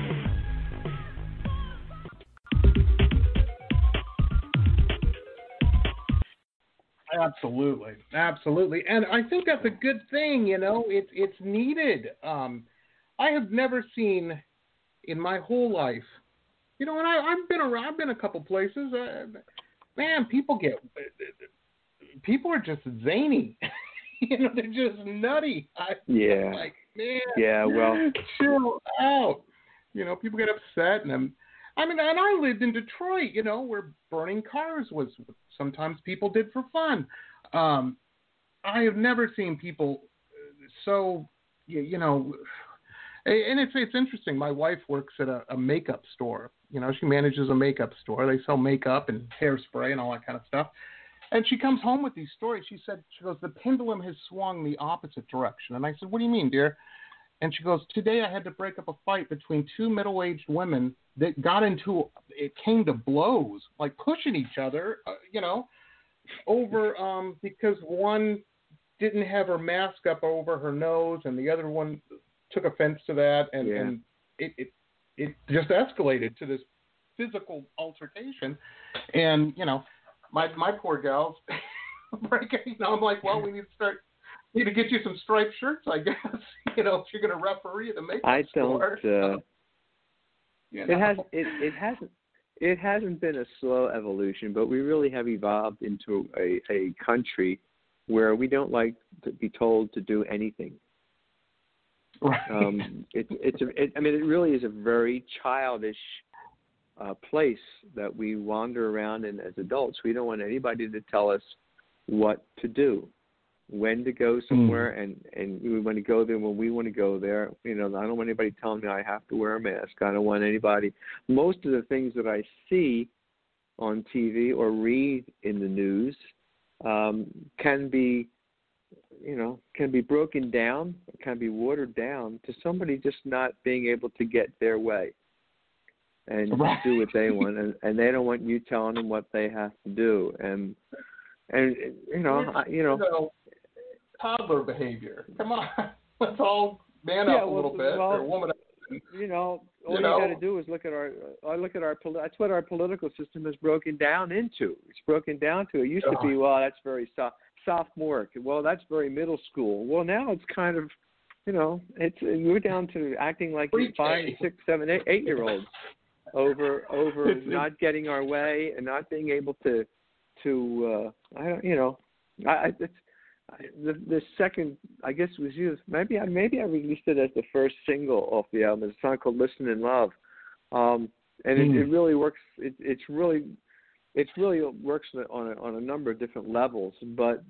Absolutely, and I think that's a good thing. It's needed. I have never seen in my whole life, and I've been a couple places. Man, people are just zany. They're just nutty. Like, man, yeah, well, chill out. People get upset, and I lived in Detroit, where burning cars was sometimes people did for fun. I have never seen people so, and it's interesting. My wife works at a makeup store. She manages a makeup store. They sell makeup and hairspray and all that kind of stuff. And she comes home with these stories. She goes, the pendulum has swung the opposite direction. And I said, what do you mean, dear? And she goes, today I had to break up a fight between 2 middle-aged women that it came to blows, like pushing each other, over, because one didn't have her mask up over her nose and the other one took offense to that. And it just escalated to this physical altercation. And, my poor gals breaking, I'm like, well, we need to get you some striped shirts, I guess, if you're going to referee the makeup store. It hasn't been a slow evolution, but we really have evolved into a country where we don't like to be told to do anything. Right. It really is a very childish place that we wander around in as adults. We don't want anybody to tell us what to do, when to go somewhere, and we want to go there when we want to go there. I don't want anybody telling me I have to wear a mask. I don't want anybody. Most of the things that I see on TV or read in the news can be can be broken down, can be watered down to somebody just not being able to get their way and do what they want, and they don't want you telling them what they have to do, and toddler behavior. Come on, let's all man up a little bit, or woman up. All you got to do is look at our. That's what our political system is broken down into. It's broken down to. It used to be, well, that's very sophomoric. Well, that's very middle school. Well, now it's kind of, we're down to acting like 5, 6, 7, 8-year-olds over not getting our way and not being able to the second, I guess, was used. Maybe I released it as the first single off the album. It's a song called "Listen in Love," and it really works. It really works on a number of different levels. But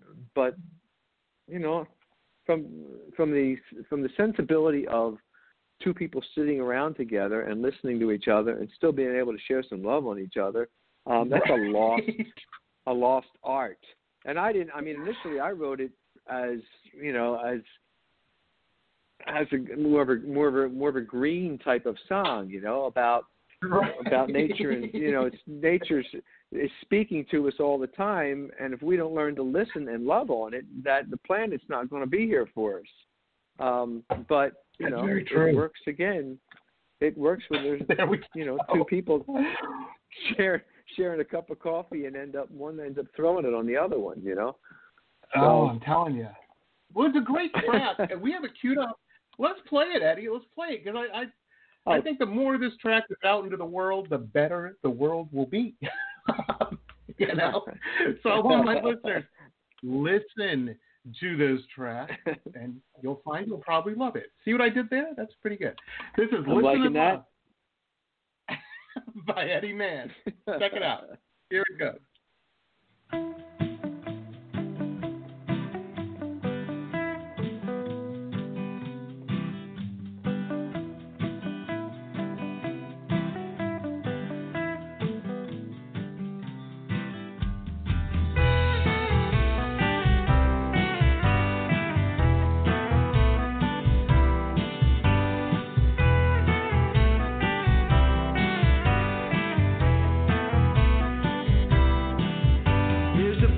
from the sensibility of two people sitting around together and listening to each other and still being able to share some love on each other, that's a lost art. And initially I wrote it as a more of a green type of song, about nature, and nature is speaking to us all the time, and if we don't learn to listen and love on it, that the planet's not going to be here for us. But it works again. It works when there's two people sharing a cup of coffee and one ends up throwing it on the other one, So, I'm telling you. Well, it's a great track. We have it queued up. Let's play it, Eddie. Let's play it, because I think the more this track is out into the world, the better the world will be. So all my listeners, listen to this track, and you'll probably love it. See what I did there? That's pretty good. This is "Listen in Love" by Eddie Mann. Check it out. Here it goes. There's a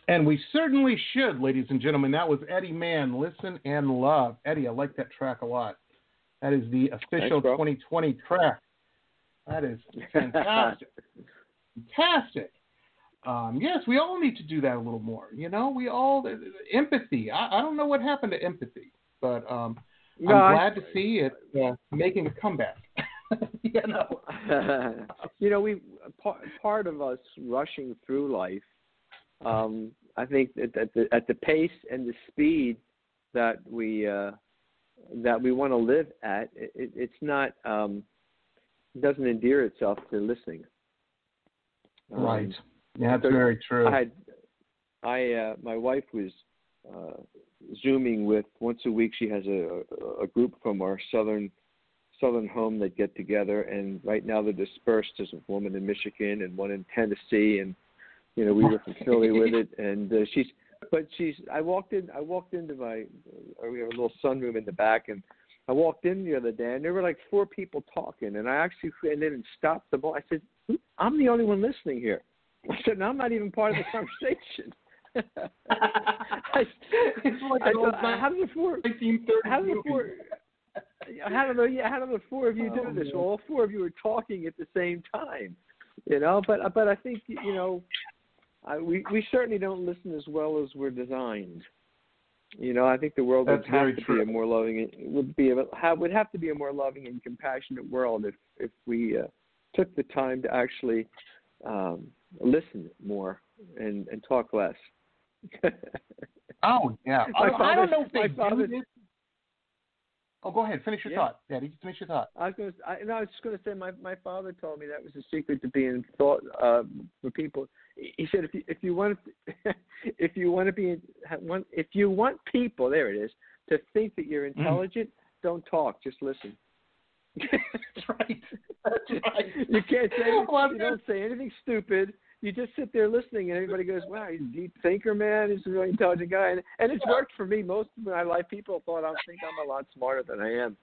And we certainly should, ladies and gentlemen. That was Eddie Mann, Listen and Love. Eddie, I like that track a lot. That is the official 2020 track. That is fantastic. Fantastic. Yes, we all need to do that a little more. You know, we all, empathy. I don't know what happened to empathy, but I'm glad to see it making a comeback. You know, part of us rushing through life. I think that at the pace and the speed that we want to live at, it's not doesn't endear itself to listening. Right. Yeah, that's very true. My wife was Zooming with once a week. She has a group from our southern home that get together, and right now they're dispersed. There's a woman in Michigan and one in Tennessee, and we were from Philly with it. And I walked into we have a little sunroom in the back, and I walked in the other day, and there were like 4 people talking, and I actually went in and stopped them all. I said, I'm the only one listening here. I said, I'm not even part of the conversation. How do the 4 of you do this? Well, all 4 of you are talking at the same time, But I think we certainly don't listen as well as we're designed. I think the world would have to be a more loving. Would have to be a more loving and compassionate world if we took the time to actually listen more and talk less. Oh yeah, I don't know if they do this. Oh, go ahead. Finish your thought, Daddy. Finish your thought. I was just going to say my father told me that was the secret to being thought for people. He said if you want people, there it is, to think that you're intelligent, don't talk, just listen. That's right. That's right. You can't say you don't say anything stupid. You just sit there listening, and everybody goes, "Wow, he's a deep thinker, man. He's a really intelligent guy." And it's worked for me. Most of my life, people thought I'm a lot smarter than I am.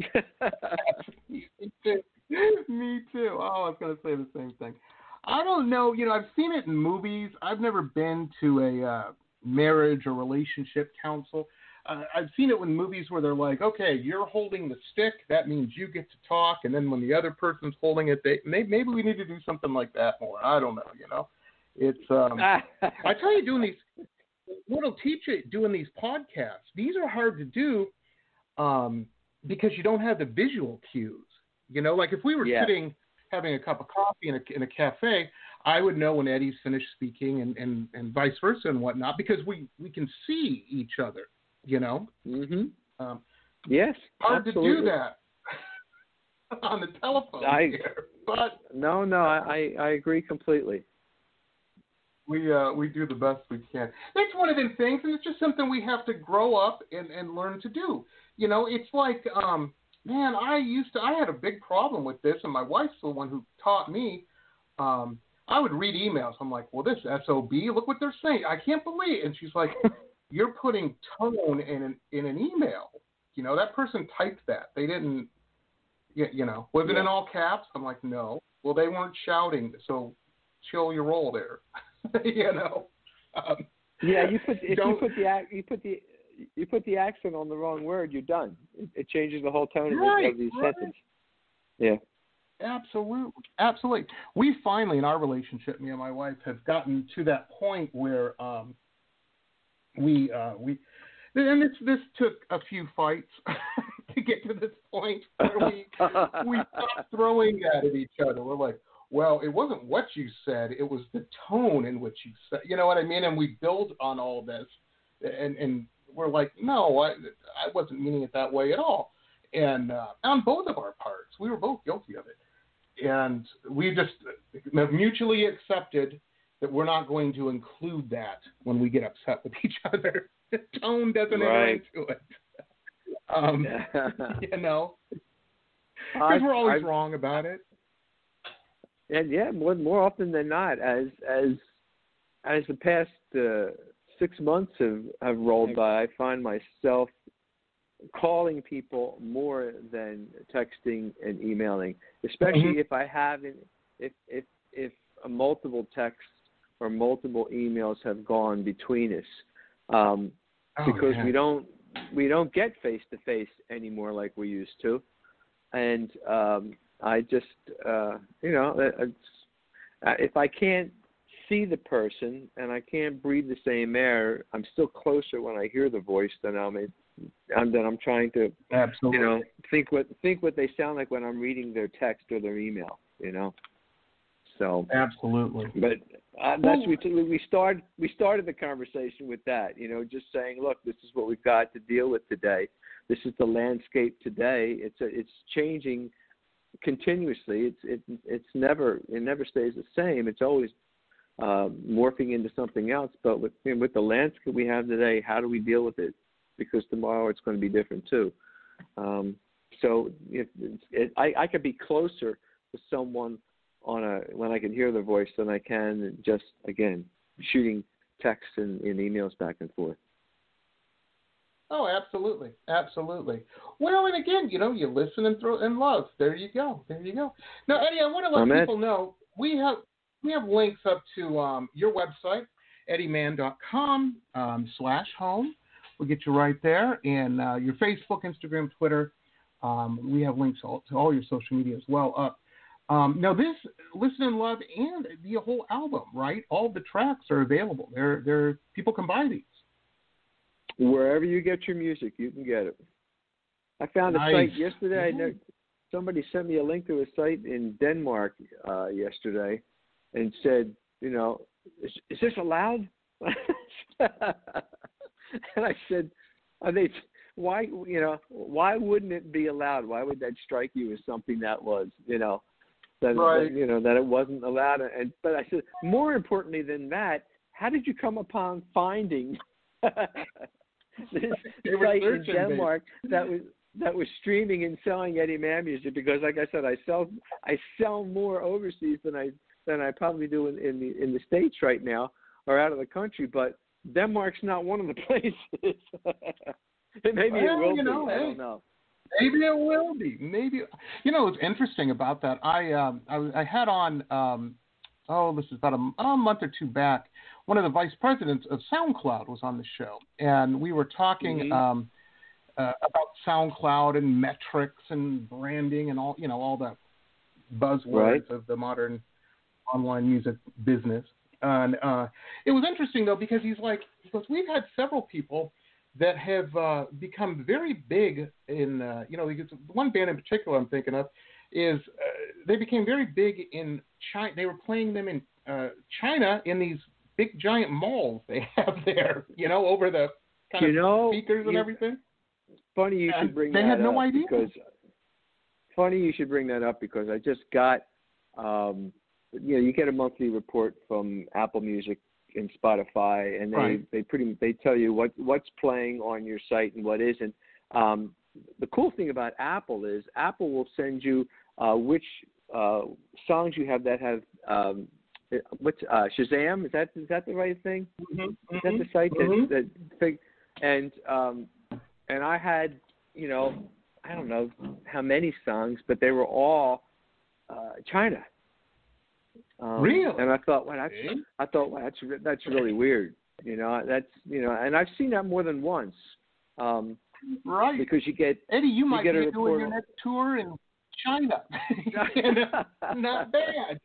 Me too. Oh, I was going to say the same thing. I don't know. I've seen it in movies. I've never been to a marriage or relationship counsel. I've seen it in movies where they're like, okay, you're holding the stick. That means you get to talk. And then when the other person's holding it, maybe we need to do something like that more. I don't know, It's I tell you, what'll teach you doing these podcasts, these are hard to do because you don't have the visual cues. Like if we were sitting having a cup of coffee in a cafe, I would know when Eddie's finished speaking and vice versa and whatnot because we can see each other. Mm-hmm. Yes, hard absolutely. to do that on the telephone but no, I agree completely. We do the best we can. That's one of them things, and it's just something we have to grow up and learn to do. It's like, man, I had a big problem with this, and my wife's the one who taught me. I would read emails. I'm like, well, this SOB, look what they're saying. I can't believe it. And she's like, you're putting tone in an email. That person typed that. They didn't, was it in all caps? I'm like, no. Well, they weren't shouting, so chill your roll there. You put the accent on the wrong word, you're done. It changes the whole tone of the sentence. Yeah. Absolutely. We finally, in our relationship, me and my wife, have gotten to that point where and this took a few fights to get to this point where we stopped throwing that at each other. We're like, well, it wasn't what you said, it was the tone in which you said. You know what I mean? And we build on all this, and we're like, no, I wasn't meaning it that way at all. And on both of our parts, we were both guilty of it. And we just mutually accepted that we're not going to include that when we get upset with each other. The tone doesn't enter into it. Because we're always wrong about it. And more often than not, as the past 6 months have rolled by, I find myself calling people more than texting and emailing, especially if I have if multiple texts or multiple emails have gone between us, because we don't get face to face anymore like we used to, and I just if I can't see the person and I can't breathe the same air, I'm still closer when I hear the voice than I'm trying to think what they sound like when I'm reading their text or their email. So absolutely. But that's we started the conversation with that. Just saying, look, this is what we've got to deal with today. This is the landscape today. It's changing continuously. It never stays the same. It's always morphing into something else. But with the landscape we have today, how do we deal with it? Because tomorrow it's going to be different too. So I could be closer to someone when I can hear their voice than I can just, again, shooting texts and emails back and forth. Oh, absolutely, absolutely. Well, and again, you listen and love. There you go. Now, Eddie, I want to let people know we have links up to your website, eddiemann.com/home. We'll get you right there, and your Facebook, Instagram, Twitter. We have links to all your social media as well up. Now, this Listen and Love and the whole album, right? All the tracks are available. They're people can buy these. Wherever you get your music, you can get it. I found a site yesterday. Somebody sent me a link to a site in Denmark yesterday and said, is this allowed? And I said, why wouldn't it be allowed? Why would that strike you as something that was, that it wasn't allowed? But I said, more importantly than that, how did you come upon finding this site in Denmark that was streaming and selling Eddie Mann music? Because, like I said, I sell more overseas than I probably do in the States right now or out of the country. But Denmark's not one of the places. Maybe it will be. I don't know. Maybe it will be. Maybe what's interesting about that? I had on this is about a month or two back. One of the vice presidents of SoundCloud was on the show, and we were talking about SoundCloud and metrics and branding and all the buzzwords of the modern online music business. And it was interesting though because he goes, we've had several people that have become very big in because one band in particular I'm thinking of is they became very big in China. They were playing them in China in these big giant malls they have there, over the kind of speakers and everything. Funny you should bring that up. They had no idea. Funny you should bring that up because I just got, you get a monthly report from Apple Music and Spotify, and they tell you what's playing on your site and what isn't. The cool thing about Apple is Apple will send you which songs you have that have what's Shazam? Is that the right thing? Mm-hmm. Is that the site that thing? And I had I don't know how many songs, but they were all China. Really? And I thought, that's really weird. And I've seen that more than once. Right. Because you get Eddie, you might be doing report. your next tour in China. Not bad.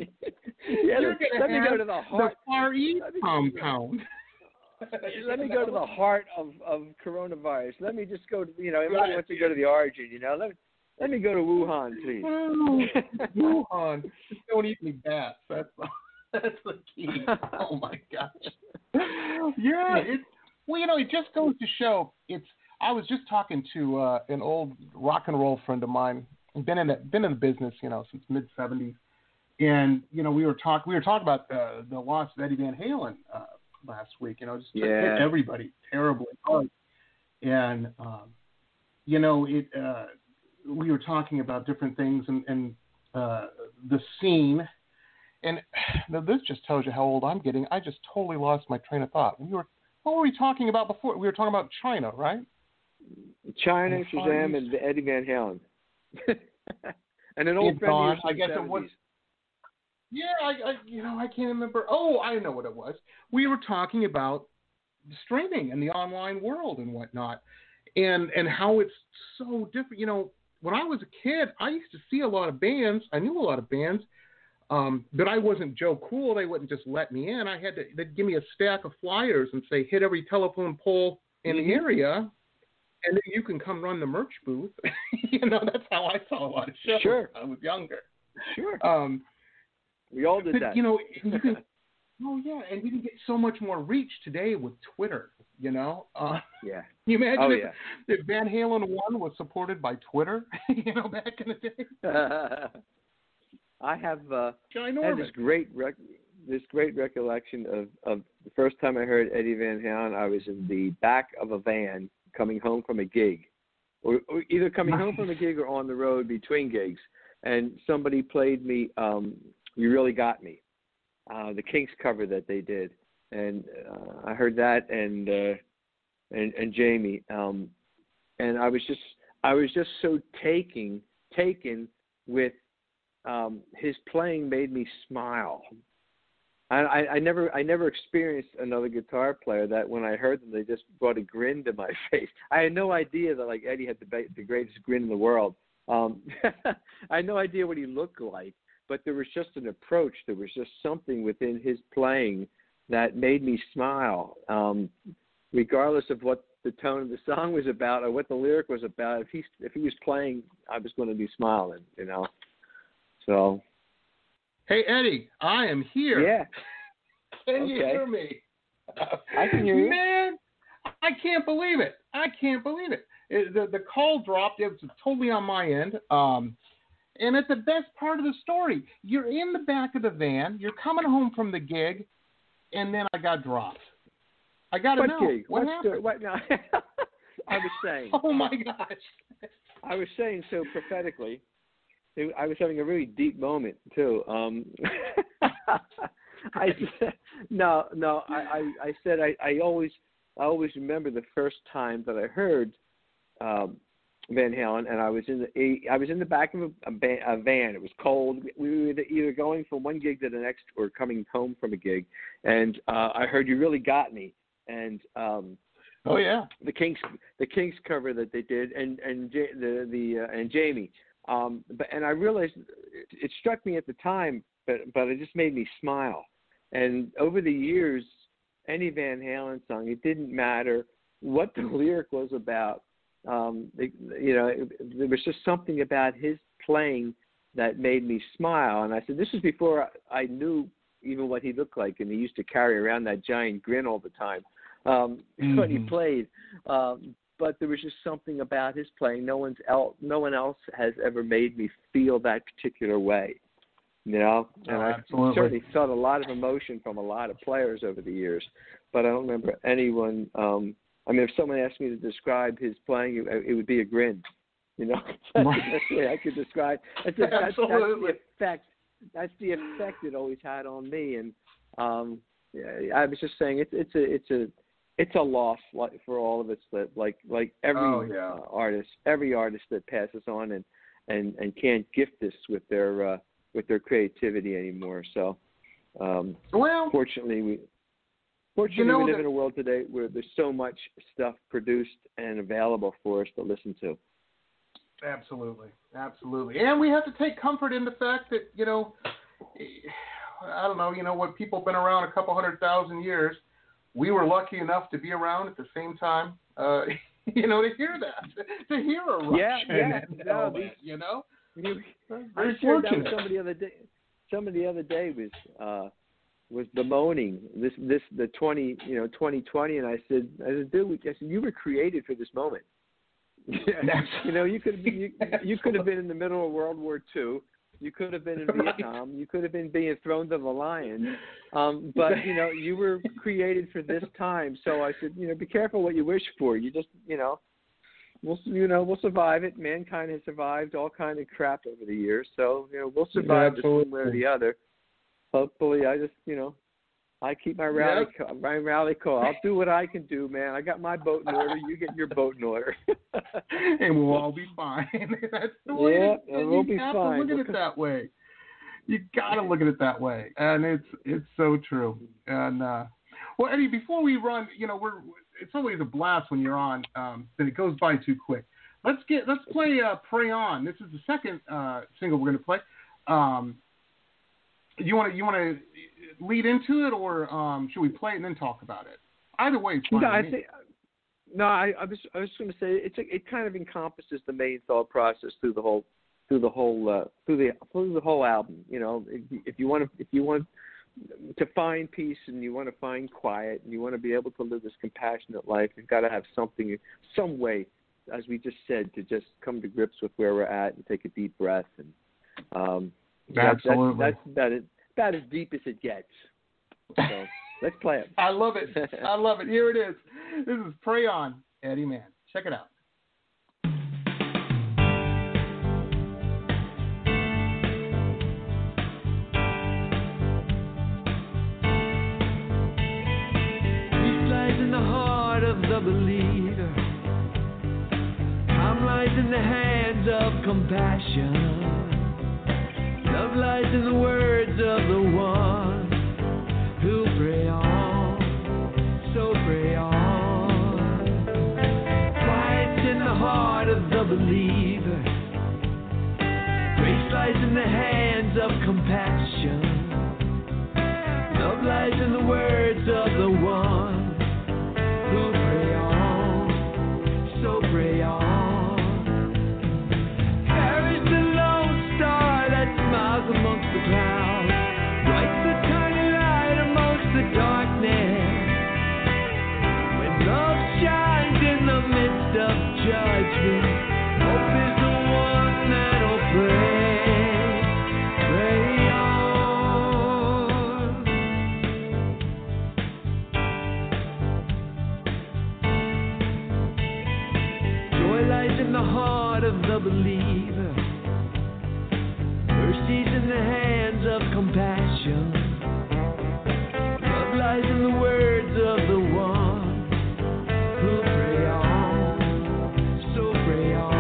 Let me go to the heart. The Far East compound. Let me go to the heart of coronavirus. Let me just go to everybody wants to go to the origin. Let me go to Wuhan, please. Wuhan. Just don't eat any bats. That's the key. Oh my gosh. Yeah. It just goes to show. I was just talking to an old rock and roll friend of mine. Been in the business, since mid '70s, and we were talking about the loss of Eddie Van Halen last week. Just hit everybody terribly hard, and we were talking about different things and the scene. And now this just tells you how old I'm getting. I just totally lost my train of thought. What were we talking about before? We were talking about China, right? China, Shazam, and Eddie Van Halen. And an old friend of yours. I guess it was. I can't remember. Oh, I know what it was. We were talking about streaming and the online world and whatnot, and how it's so different. You know, when I was a kid, I used to see a lot of bands. I knew a lot of bands, but I wasn't Joe Cool. They wouldn't just let me in. They'd give me a stack of flyers and say, hit every telephone pole in the area, and then you can come run the merch booth. You know, that's how I saw a lot of shows when I was younger. Sure. We all did that. You know, you can, and you can get so much more reach today with Twitter, you know? Can you imagine if Van Halen 1 was supported by Twitter, you know, back in the day? I have had this great recollection of the first time I heard Eddie Van Halen. I was in the back of a van coming home from a gig, or either coming home from a gig or on the road between gigs, and somebody played me You Really Got Me, the Kinks cover that they did, and I heard that and Jamie, and I was just so taken with his playing. Made me smile. I never experienced another guitar player that when I heard them, they just brought a grin to my face. I had no idea that like Eddie had the greatest grin in the world. I had no idea what he looked like, but there was just an approach. There was just something within his playing that made me smile, regardless of what the tone of the song was about or what the lyric was about. If he was playing, I was going to be smiling, you know. So. Hey, Eddie, I am here. Yeah. Can you hear me? I can hear you. Man, I can't believe it. The call dropped. It was totally on my end. And it's the best part of the story. You're in the back of the van. You're coming home from the gig, and then I got dropped. I got to know. Gig? What happened? No. I was saying. Oh, my gosh. I was saying so prophetically. I was having a really deep moment too. I said I always remember the first time that I heard Van Halen, and I was in the back of a van. It was cold. We were either going from one gig to the next or coming home from a gig, and I heard You Really Got Me, and the Kinks cover that they did, and Jamie. And I realized it struck me at the time, but it just made me smile. And over the years, any Van Halen song, it didn't matter what the lyric was about. There was just something about his playing that made me smile. And I said, this was before I knew even what he looked like, and he used to carry around that giant grin all the time when he played. But there was just something about his playing. No one else has ever made me feel that particular way, you know. And I certainly felt a lot of emotion from a lot of players over the years, but I don't remember anyone. If someone asked me to describe his playing, it would be a grin, you know. That's the way I could describe. That's the effect. That's the effect it always had on me. And I was just saying, it's a loss for all of us that like every artist that passes on and can't gift us with their creativity anymore. So fortunately we live in a world today where there's so much stuff produced and available for us to listen to. Absolutely. And we have to take comfort in the fact that, you know, I don't know, you know, when people have been around a couple 100,000 years, we were lucky enough to be around at the same time, you know, to hear that, to hear a Rush. You know? I shared that with somebody the other day. Somebody the other day was bemoaning the 2020, and I said, dude, you were created for this moment. You know, you could have been in the middle of World War II. You could have been in Vietnam. You could have been being thrown to the lions. But, you know, you were created for this time. So I said, you know, be careful what you wish for. You just, you know, we'll survive it. Mankind has survived all kind of crap over the years. So, you know, we'll survive this one way or the other. Hopefully, I just, you know, I keep my rally call. I'll do what I can do, man. I got my boat in order. You get your boat in order. And we'll all be fine. That's the way we'll be fine. Look at it that way. You got to look at it that way, and it's so true. And well, Eddie, before we run, it's always a blast when you're on, and it goes by too quick. Let's play "Pray On." This is the second single we're going to play. You want to lead into it, or should we play it and then talk about it? Either way, it's fine. I was going to say it kind of encompasses the main thought process through the whole album. If you want to find peace and you want to find quiet and you want to be able to live this compassionate life, you've got to have something, some way, as we just said, to just come to grips with where we're at and take a deep breath. And absolutely, that's about as deep as it gets. So let's play it. I love it. I love it. Here it is. This is "Pray On," Eddie Mann. Check it out. Peace lies in the heart of the believer. Calm lies in the hands of compassion. Love lies in the words of the one who pray on, so pray on. Quiet's in the heart of the believer. Grace lies in the hands of compassion. Love lies in the words of the one who pray on, so pray on. Amongst the clouds, bright the tiny light amongst the darkness. When love shines in the midst of judgment, hope is the one that'll pray on. Joy lies in the heart of the believer. Mercy's in the hands of compassion. Love lies in the words of the one who pray on, so pray on.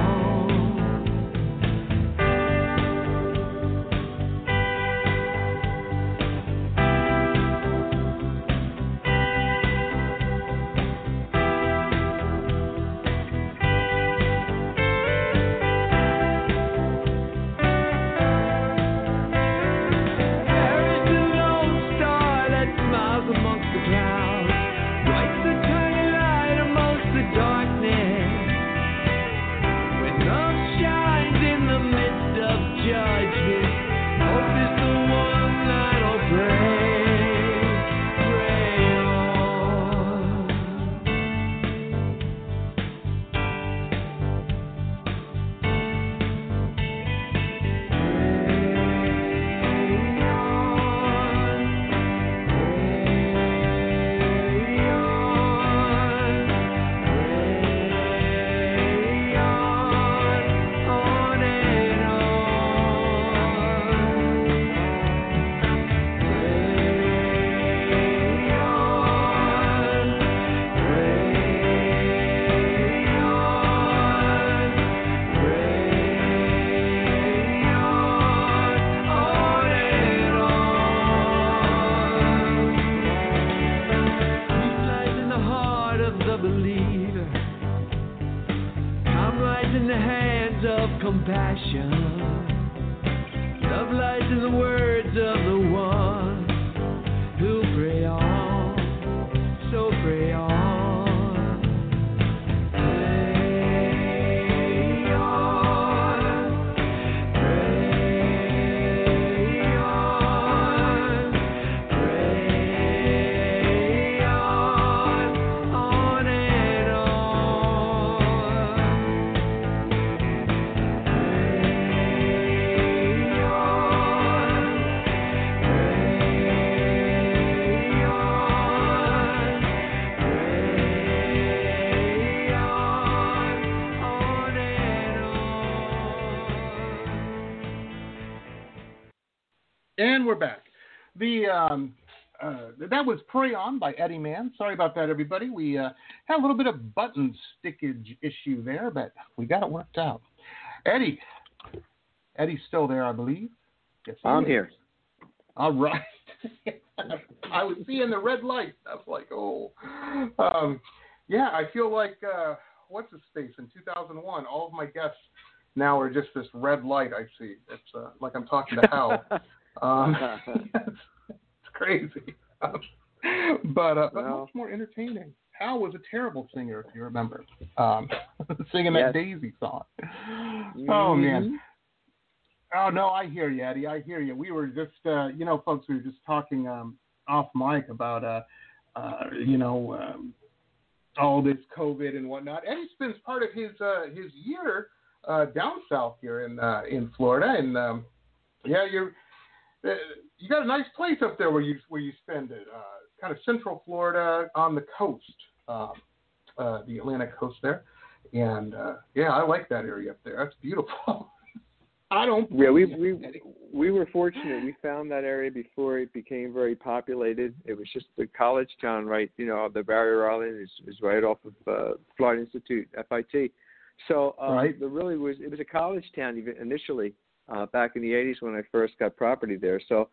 And we're back. That was "Pray On" by Eddie Mann. Sorry about that, everybody. We had a little bit of button stickage issue there, but we got it worked out. Eddie's still there, I believe. Yes, I'm here. All right. I was seeing the red light. I was like, oh. Yeah, I feel like, what's his face, in 2001, all of my guests now are just this red light I see. It's like I'm talking to Hal. It's crazy. But much more entertaining. Hal was a terrible singer, if you remember, singing that Daisy song. Oh, man. Oh, no, I hear you, Eddie. I hear you. We were just, folks, we were just talking off mic about, all this COVID and whatnot. Eddie spends part of his year down south here in Florida, and you got a nice place up there where you spend it. Kind of central Florida on the coast, the Atlantic coast there, and I like that area up there. That's beautiful. I don't. Yeah, we were fortunate. We found that area before it became very populated. It was just a college town, right? The Barrier Island is right off of Florida Institute, FIT. So right. It was a college town even initially back in the 80s when I first got property there. So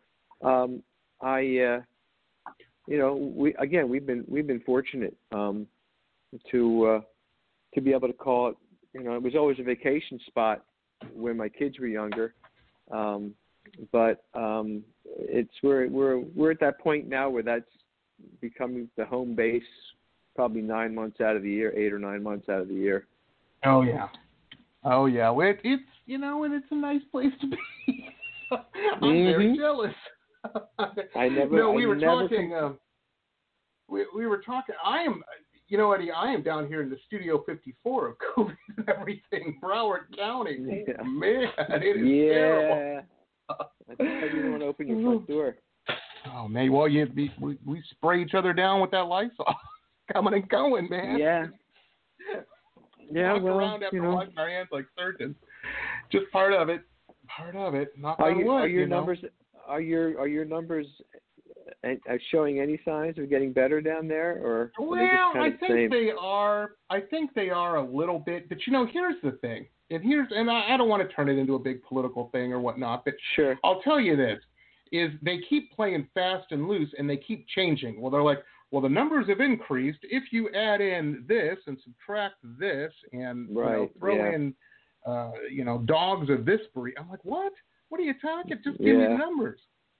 we've been fortunate to be able to call it. It was always a vacation spot when my kids were younger, but we're at that point now where that's becoming the home base, probably 9 months out of the year, 8 or 9 months out of the year. Oh yeah. Well, it's and it's a nice place to be. I'm very jealous. We were talking. We were talking. I am. Eddie, I am down here in the Studio 54 of COVID and everything, Broward County. Yeah. Oh, man, it is terrible. I think you don't want to open your front door. Oh, man. Well, we spray each other down with that Lysol. Coming and going, man. Yeah. Yeah, Walk around after washing our hands like surgeons. Just part of it. Knock on wood. Are your numbers? Are your numbers showing any signs of getting better down there, or I think they are. I think they are a little bit. But here's the thing, and I don't want to turn it into a big political thing or whatnot. But sure, I'll tell you this: is they keep playing fast and loose, and they keep changing. Well, they're like, well, the numbers have increased if you add in this and subtract this, and throw in, dogs of this breed. I'm like, what? What are you talking? Just give me the numbers.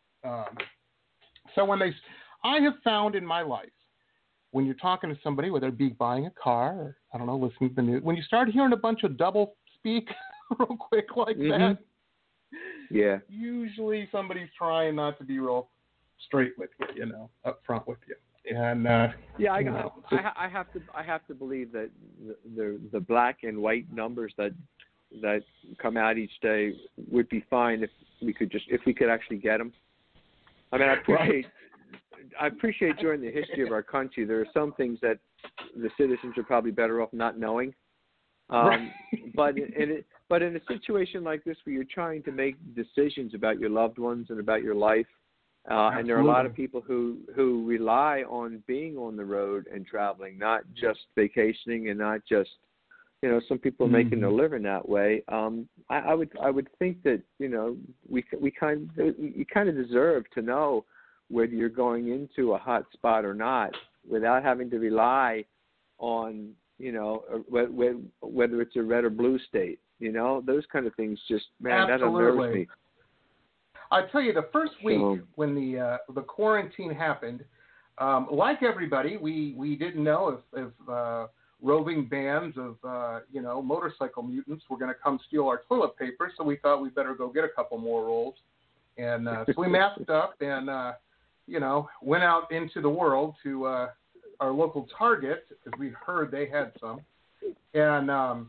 So I have found in my life, when you're talking to somebody, whether it be buying a car or, I don't know, listening to the news, when you start hearing a bunch of double speak real quick like that, usually somebody's trying not to be real straight with you, up front with you. And I have to believe that the black and white numbers that come out each day would be fine if we could actually get them. I mean, I appreciate during the history of our country, there are some things that the citizens are probably better off not knowing. But in a situation like this where you're trying to make decisions about your loved ones and about your life, and there are a lot of people who rely on being on the road and traveling, not just vacationing and not just, some people are making their living that way. I would think that you kind of deserve to know whether you're going into a hot spot or not without having to rely on whether it's a red or blue state. Those kind of things just that unnerves me. I tell you, the first week when the quarantine happened, like everybody, we didn't know if roving bands of motorcycle mutants were going to come steal our toilet paper, so we thought we'd better go get a couple more rolls, and so we masked up and went out into the world to our local Target because we heard they had some, and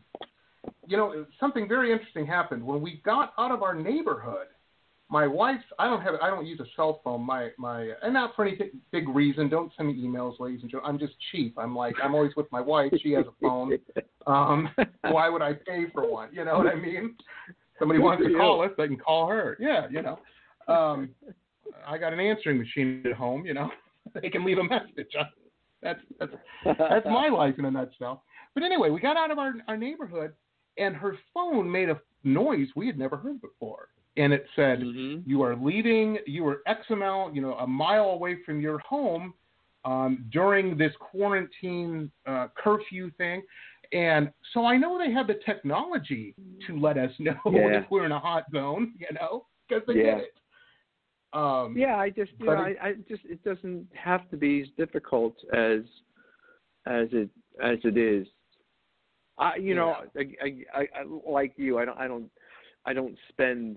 something very interesting happened when we got out of our neighborhood. My wife's, I don't use a cell phone. And not for any big reason. Don't send me emails, ladies and gentlemen. I'm just cheap. I'm always with my wife. She has a phone. Why would I pay for one? You know what I mean? Somebody wants to call us, they can call her. Yeah, I got an answering machine at home. They can leave a message. That's my life in a nutshell. But anyway, we got out of our neighborhood, and her phone made a noise we had never heard before. and it said, Mm-hmm. you were X amount, a mile away from your home during this quarantine curfew thing. And so I know they have the technology to let us know if we're in a hot zone, because they did it. I just, it doesn't have to be as difficult as it is. I like you. I don't spend.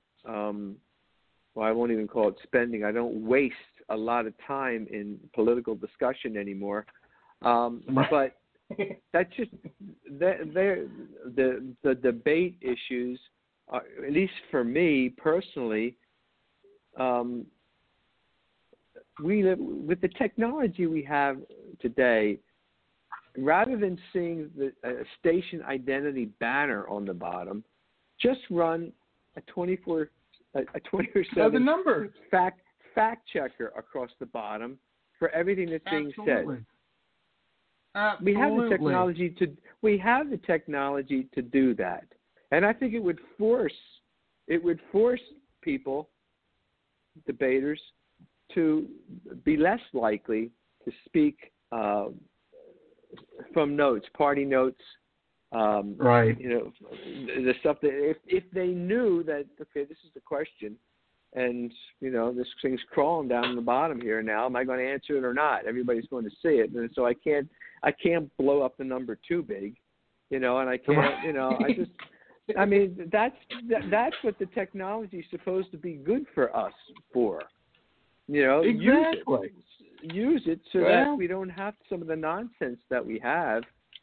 I won't even call it spending. I don't waste a lot of time in political discussion anymore. But that's just the debate issues. At least for me personally. We live with the technology we have today. Rather than seeing the station identity banner on the bottom, just run a 24/7 number fact checker across the bottom for everything that's being said. Absolutely. We have the technology to do that, and I think it would force people, debaters, to be less likely to speak from notes, party notes, right? The stuff that if they knew that, okay, this is the question, and this thing's crawling down the bottom here now. Am I going to answer it or not? Everybody's going to see it, and so I can't blow up the number too big, and I can't, I mean, that's what the technology is supposed to be good for us for. Exactly. Use it so that we don't have some of the nonsense that we have.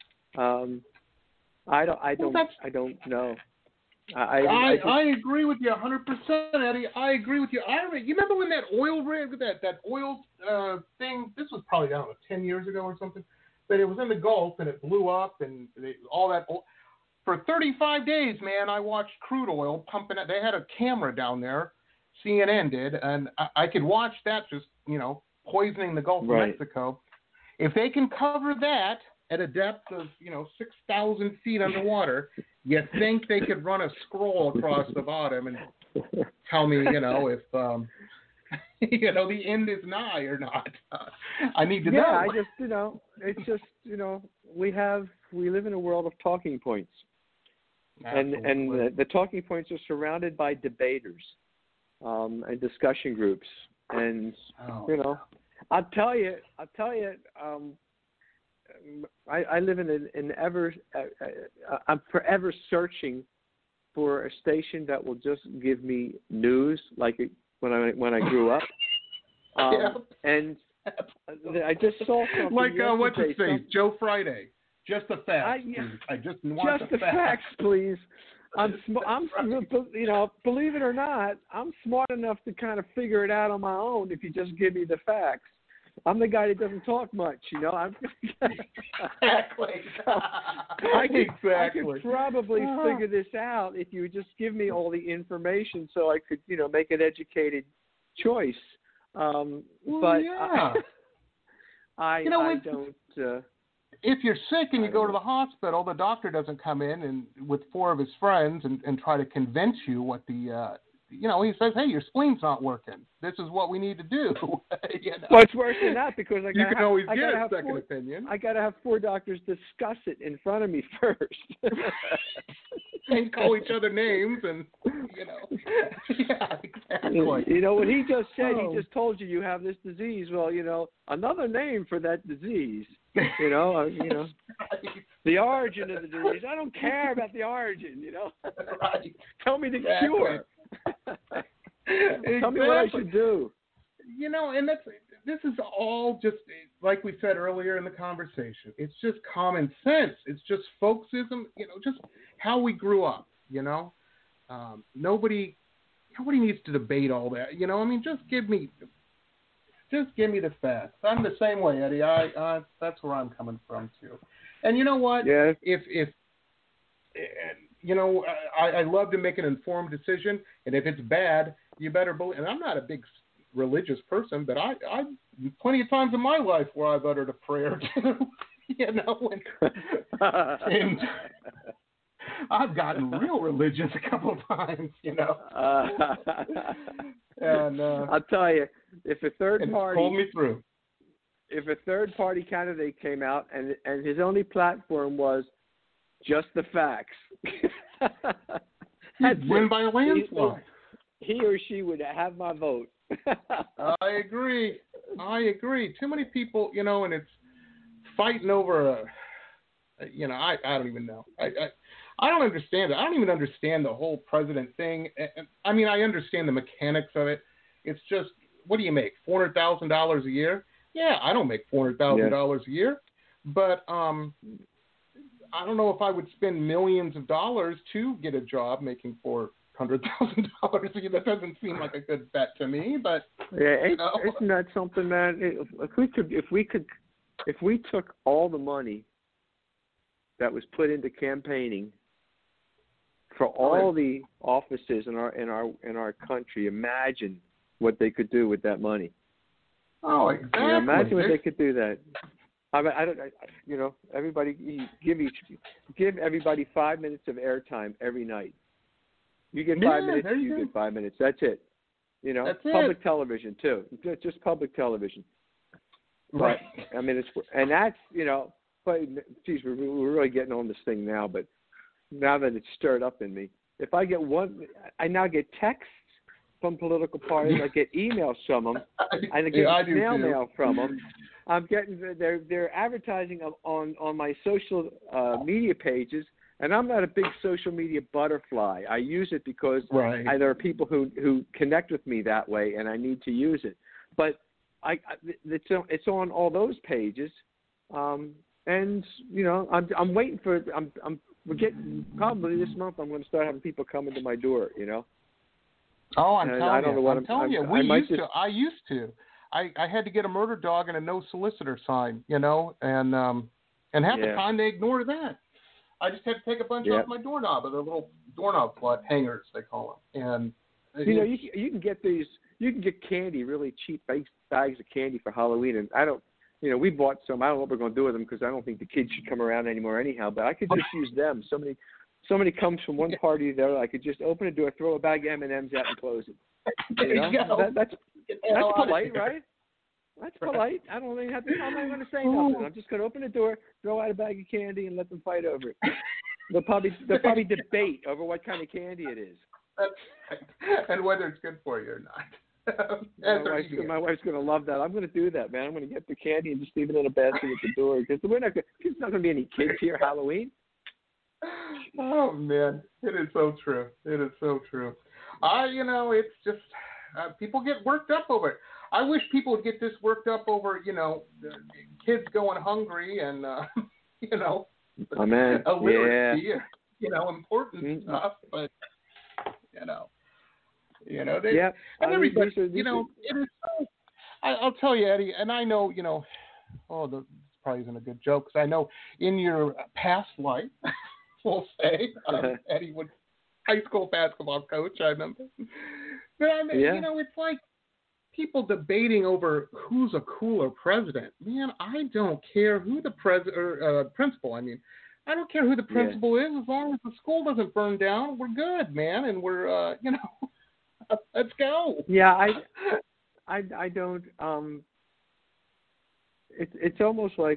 I don't know. I agree with you 100%, Eddie. I agree with you. You remember when that oil rig, that oil thing? This was probably 10 years ago or something. But it was in the Gulf and it blew up and all that. For 35 days, man, I watched crude oil pumping it. They had a camera down there, CNN did, and I could watch that just, poisoning the Gulf of Mexico. If they can cover that at a depth of, 6,000 feet underwater, you think they could run a scroll across the bottom and tell me, if, the end is nigh or not. I need to know. Yeah, it's just, we live in a world of talking points. And the talking points are surrounded by debaters and discussion groups, and I'll tell you, I live in an I'm forever searching for a station that will just give me news like when I grew up, and I just saw something like what's his yesterday, face, Joe Friday. Just the facts. I just want the facts, please. Believe it or not, I'm smart enough to kind of figure it out on my own if you just give me the facts. I'm the guy that doesn't talk much, Exactly. I could probably figure this out if you would just give me all the information so I could, make an educated choice. But I don't. If you're sick and you go to the hospital, the doctor doesn't come in and with 4 of his friends and try to convince you what the, he says, hey, your spleen's not working. This is what we need to do. Well, it's worse than that because you can always get a second opinion. I got to have 4 doctors discuss it in front of me first. And call each other names and, Yeah, exactly. What he just said, he just told you have this disease. Well, another name for that disease. The origin of the disease. I don't care about the origin, Right. Tell me the cure. Exactly. Tell me what I should do. And this is all just, like we said earlier in the conversation, it's just common sense. It's just folksism, just how we grew up, Nobody needs to debate all that, just give me the facts. I'm the same way, Eddie. That's where I'm coming from too. And you know what? Yeah. If I love to make an informed decision, and if it's bad, you better believe. And I'm not a big religious person, but I plenty of times in my life where I've uttered a prayer too, and I've gotten real religious a couple of times, you know. And I'll tell you, if a third party pulled me through. If a third party candidate came out and his only platform was just the facts, he'd win by a landslide. He or she would have my vote. I agree. Too many people, you know, and it's fighting over you know, I don't even know. I don't understand it. I don't even understand the whole president thing. I mean, I understand the mechanics of it. It's just, what do you make? $400,000 a year? Yeah, I don't make $400,000 a year, but I don't know if I would spend millions of dollars to get a job making $400,000 a year. That doesn't seem like a good bet to me, but yeah, you know. Isn't that something, man? If we took all the money that was put into campaigning for all the offices in our country, imagine what they could do with that money. Oh, exactly. You know, imagine what they could do that. You know, everybody give everybody 5 minutes of airtime every night. You get 5 minutes, you get 5 minutes. That's it. You know, that's public it. Television too. Just public television. Right. But, I mean, and that's, you know, but geez, we're really getting on this thing now. But now that it's stirred up in me, if I get I now get texts from political parties. I get emails from them. I get snail mail from them. I'm getting they're advertising on my social media pages, and I'm not a big social media butterfly. I use it because there are people who connect with me that way, and I need to use it. But it's on all those pages, and you know I'm waiting for we're getting probably this month. I'm going to start having people come into my door. You know. Oh, I'm telling you. I used to. I had to get a murder dog and a no solicitor sign, you know, and half the time they ignore that. I just had to take a bunch off my doorknob, or the little doorknob hangers they call them. And you know, you can get these. You can get candy, really cheap bags of candy for Halloween, and I don't. You know, we bought some. I don't know what we're going to do with them because I don't think the kids should come around anymore anyhow. But I could just use them. Somebody comes from one party to the other. I could just open a door, throw a bag of M&Ms out, and close it. You know? That's polite, right? That's polite. I don't even have to. I'm not going to say nothing. I'm just going to open the door, throw out a bag of candy, and let them fight over it. They'll probably debate over what kind of candy it is. And whether it's good for you or not. My wife's going to love that. I'm going to do that, man. I'm going to get the candy and just leave it in a basket at the door because there's not going to be any kids here Halloween. Oh man, it is so true. It is so true. You know, it's just people get worked up over it. I wish people would get this worked up over, you know, kids going hungry and you know, illiteracy, you know, important stuff. But you know, they, and everybody, you know, it is so. I'll tell you, Eddie, and I know, you know, this probably isn't a good joke because I know in your past life. We'll say Eddie was high school basketball coach. I remember, but I mean, you know, it's like people debating over who's a cooler president. Man, I don't care who the principal. I mean, I don't care who the principal is as long as the school doesn't burn down. We're good, man, and we're you know, let's go. Yeah, I don't. It's almost like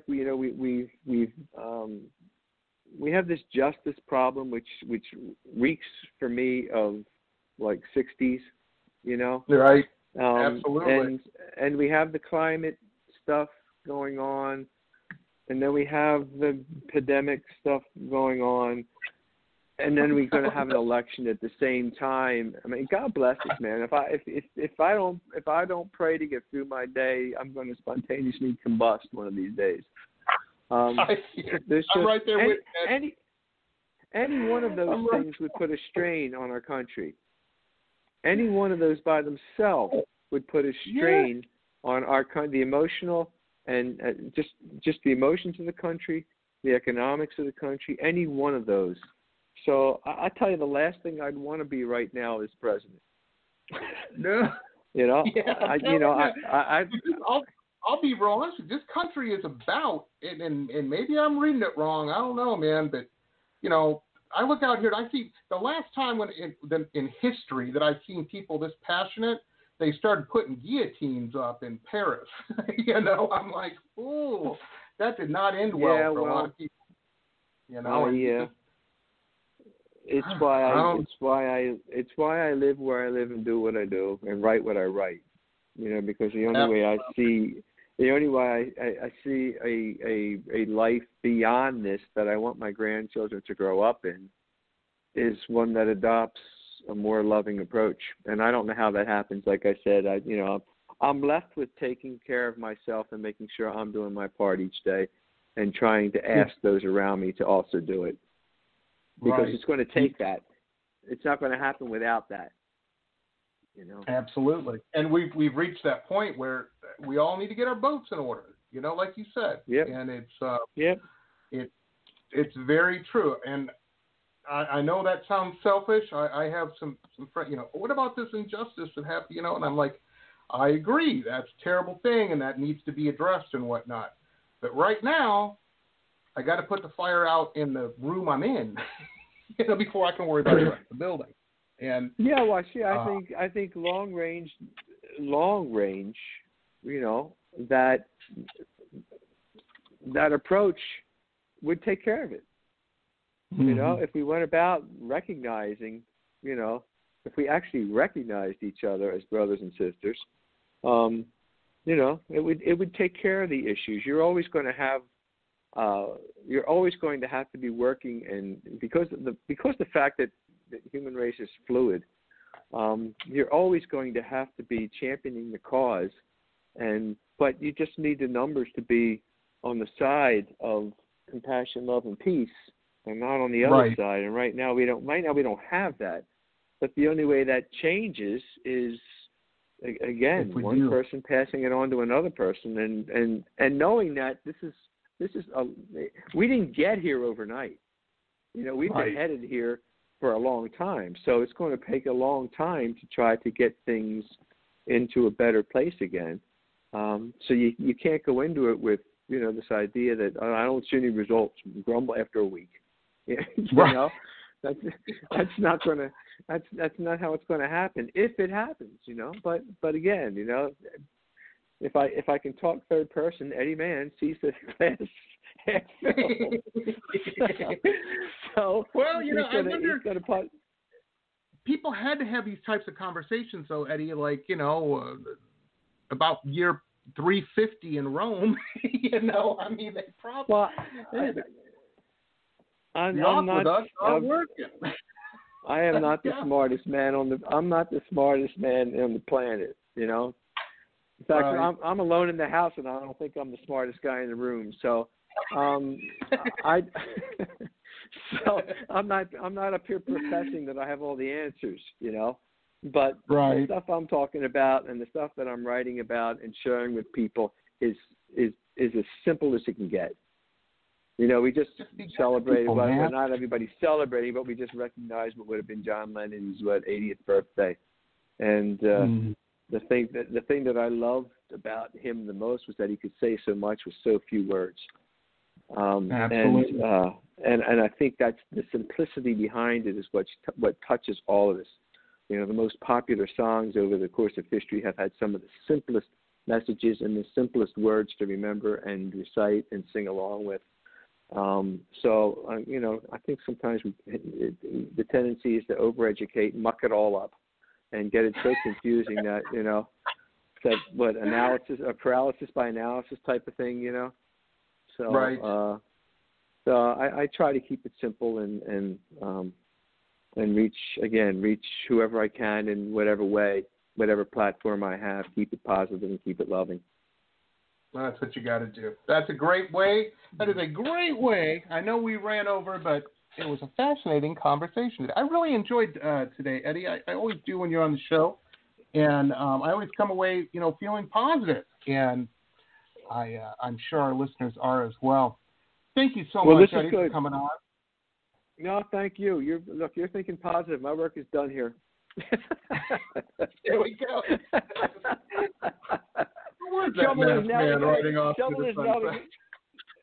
we have this justice problem, which reeks for me of like 60s, you know. Right. Absolutely. And we have the climate stuff going on, and then we have the pandemic stuff going on, and then we're going to have an election at the same time. I mean, God bless us, man. If I don't pray to get through my day, I'm going to spontaneously combust one of these days. I'm right there with any one of those things would put a strain on our country. Any one of those by themselves would put a strain on our the emotional and just the emotions of the country, the economics of the country. Any one of those. So I tell you, the last thing I'd want to be right now is president. No. You know, I'll be real honest with you. This country is about, and maybe I'm reading it wrong. I don't know, man. But, you know, I look out here and I see the last time in history that I've seen people this passionate, they started putting guillotines up in Paris. I'm like, ooh, that did not end well for a lot of people. It's why I live where I live and do what I do and write what I write. Because the only way I see a life beyond this that I want my grandchildren to grow up in is one that adopts a more loving approach. And I don't know how that happens. Like I said, I'm left with taking care of myself and making sure I'm doing my part each day and trying to ask those around me to also do it. Because it's going to take that. It's not going to happen without that. Absolutely. And we've reached that point where we all need to get our boats in order, like you said. Yep. And it's very true. And I know that sounds selfish. I have some friends, what about this injustice that happened, and I'm like, I agree. That's a terrible thing and that needs to be addressed and whatnot. But right now, I got to put the fire out in the room I'm in, before I can worry about the rest of the building. And I think long range, that approach would take care of it. If we went about recognizing, if we actually recognized each other as brothers and sisters, it would take care of the issues. You're always going to have to be working, and because the fact that the human race is fluid, you're always going to have to be championing the cause, but you just need the numbers to be on the side of compassion, love, and peace, and not on the other side. And right now we don't have that. But the only way that changes is, again, one person passing it on to another person, and knowing that this is we didn't get here overnight. We've been headed here for a long time, so it's going to take a long time to try to get things into a better place again. So you can't go into it with this idea that I don't see any results, grumble after a week. That's not going to. That's not how it's going to happen. If it happens, But again, if I can talk third person, Eddie Mann sees the glass half full. So I wonder. People had to have these types of conversations, though, Eddie. Like about year 350 in Rome. They probably. Well, I'm not working. I am not the smartest man I'm not the smartest man on the planet. In fact, I'm alone in the house, and I don't think I'm the smartest guy in the room. So, so I'm not up here professing that I have all the answers. But the stuff I'm talking about and the stuff that I'm writing about and sharing with people is as simple as it can get. We just celebrated. Well, not everybody's celebrating, but we just recognized what would have been John Lennon's 80th birthday. And the thing that I loved about him the most was that he could say so much with so few words. Absolutely. And I think that's the simplicity behind it is what touches all of us. The most popular songs over the course of history have had some of the simplest messages and the simplest words to remember and recite and sing along with. I think sometimes the tendency is to overeducate, muck it all up, and get it so confusing that a paralysis by analysis type of thing, So I try to keep it simple and reach whoever I can in whatever way, whatever platform I have. Keep it positive and keep it loving. That's what you got to do. That's a great way. That is a great way. I know we ran over, but it was a fascinating conversation. I really enjoyed today, Eddie. I always do when you're on the show, and I always come away, feeling positive, and I'm sure our listeners are as well. Thank you so much, Eddie, for coming on. No, thank you. You're thinking positive. My work is done here. There we go.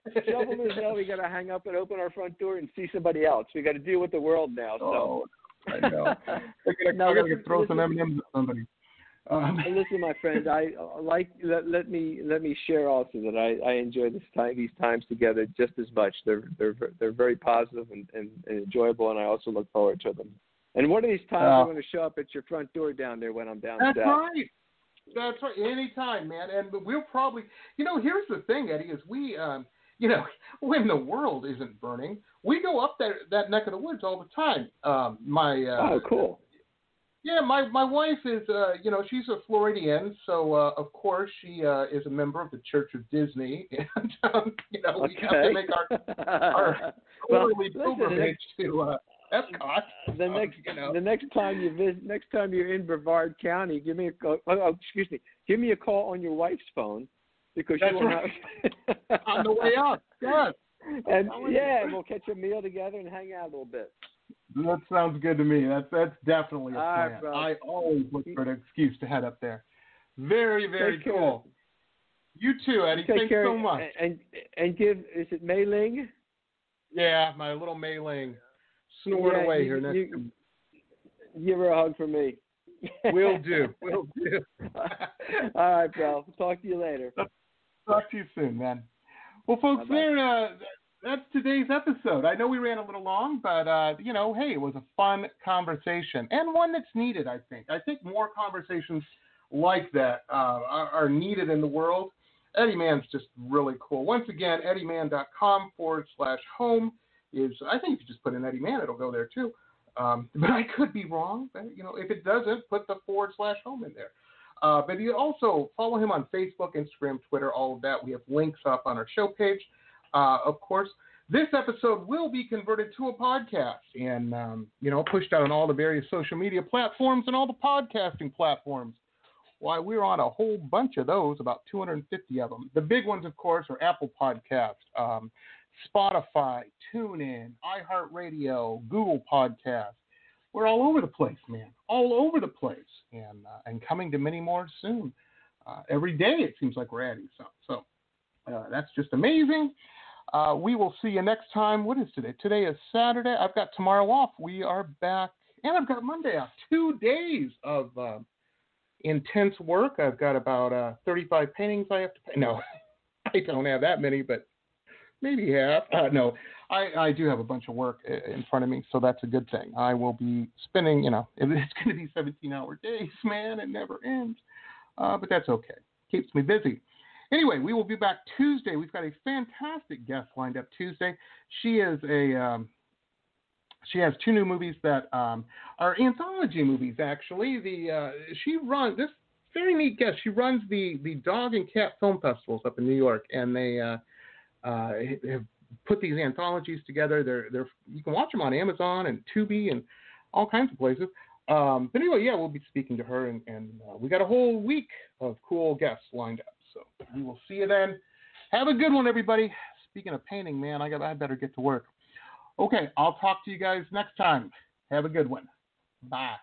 shovel in the snow. We got to hang up and open our front door and see somebody else. We got to deal with the world now. So. Oh, I know. I'm gonna throw some M&Ms at somebody. Listen, my friend, let me share also that I enjoy these times together just as much. They're very positive and enjoyable, and I also look forward to them. And one of these times I'm going to show up at your front door down there when I'm down south. That's right. Anytime, man. And we'll probably, here's the thing, Eddie, is we, when the world isn't burning, we go up that neck of the woods all the time. Oh, cool. Yeah, my wife is, she's a Floridian, so of course she is a member of the Church of Disney, and we have to make our quarterly pilgrimage to Epcot. The next time you visit, next time you're in Brevard County, give me a call. Give me a call on your wife's phone because that's right. On the way up. Yes. And we'll catch a meal together and hang out a little bit. That sounds good to me. That's definitely a plan. Right, I always look for an excuse to head up there. Very, very cool. You too, Eddie. Thanks so much. And give, is it Mei Ling? Yeah, my little Mei Ling. Snoring away here next to me. Give her a hug for me. Will do. All right, pal. Talk to you later. Talk to you soon, man. Well, folks, that's today's episode. I know we ran a little long, but, hey, it was a fun conversation and one that's needed, I think. I think more conversations like that are needed in the world. Eddie Mann's just really cool. Once again, eddiemann.com/home is, I think if you just put in Eddie Mann, it'll go there too. But I could be wrong. But, if it doesn't, put the /home in there. But you also follow him on Facebook, Instagram, Twitter, all of that. We have links up on our show page. Of course, this episode will be converted to a podcast and, pushed out on all the various social media platforms and all the podcasting platforms. Why, we're on a whole bunch of those, about 250 of them. The big ones, of course, are Apple Podcast, Spotify, TuneIn, iHeartRadio, Google Podcast. We're all over the place, man. All over the place. And coming to many more soon. Every day it seems like we're adding some. So that's just amazing. We will see you next time. What is today? Today is Saturday. I've got tomorrow off. We are back. And I've got Monday off. 2 days of intense work. I've got about 35 paintings I have to paint. No, I don't have that many, but maybe half. No, I do have a bunch of work in front of me, so that's a good thing. I will be spending, it's going to be 17-hour days, man. It never ends. But that's okay. Keeps me busy. Anyway, we will be back Tuesday. We've got a fantastic guest lined up Tuesday. She is she has 2 new movies that are anthology movies, actually. She runs this very neat guest. She runs the Dog and Cat Film Festivals up in New York, and they have put these anthologies together. They're you can watch them on Amazon and Tubi and all kinds of places. But anyway, we'll be speaking to her, and we got a whole week of cool guests lined up. So we will see you then. Have a good one, everybody. Speaking of painting, man, I better get to work. Okay, I'll talk to you guys next time. Have a good one. Bye.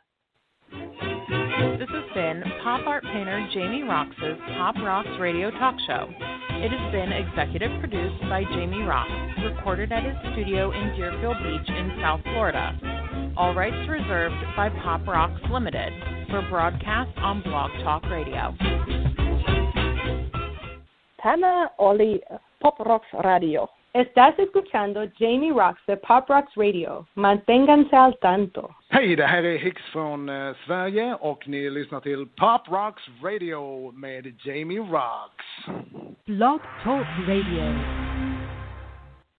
This has been pop art painter Jamie Roxx's Pop Rocks Radio Talk Show. It has been executive produced by Jamie Roxx, recorded at his studio in Deerfield Beach in South Florida. All rights reserved by Pop Rocks Limited for broadcast on Blog Talk Radio. Tana Oli, Pop Rocks Radio. Estás escuchando Jamie Roxx de Pop Rocks Radio. Manténganse al tanto. Hej, det här är Hicks från Sverige och ni lyssnar till Pop Rocks Radio med Jamie Roxx. Blog Talk Radio.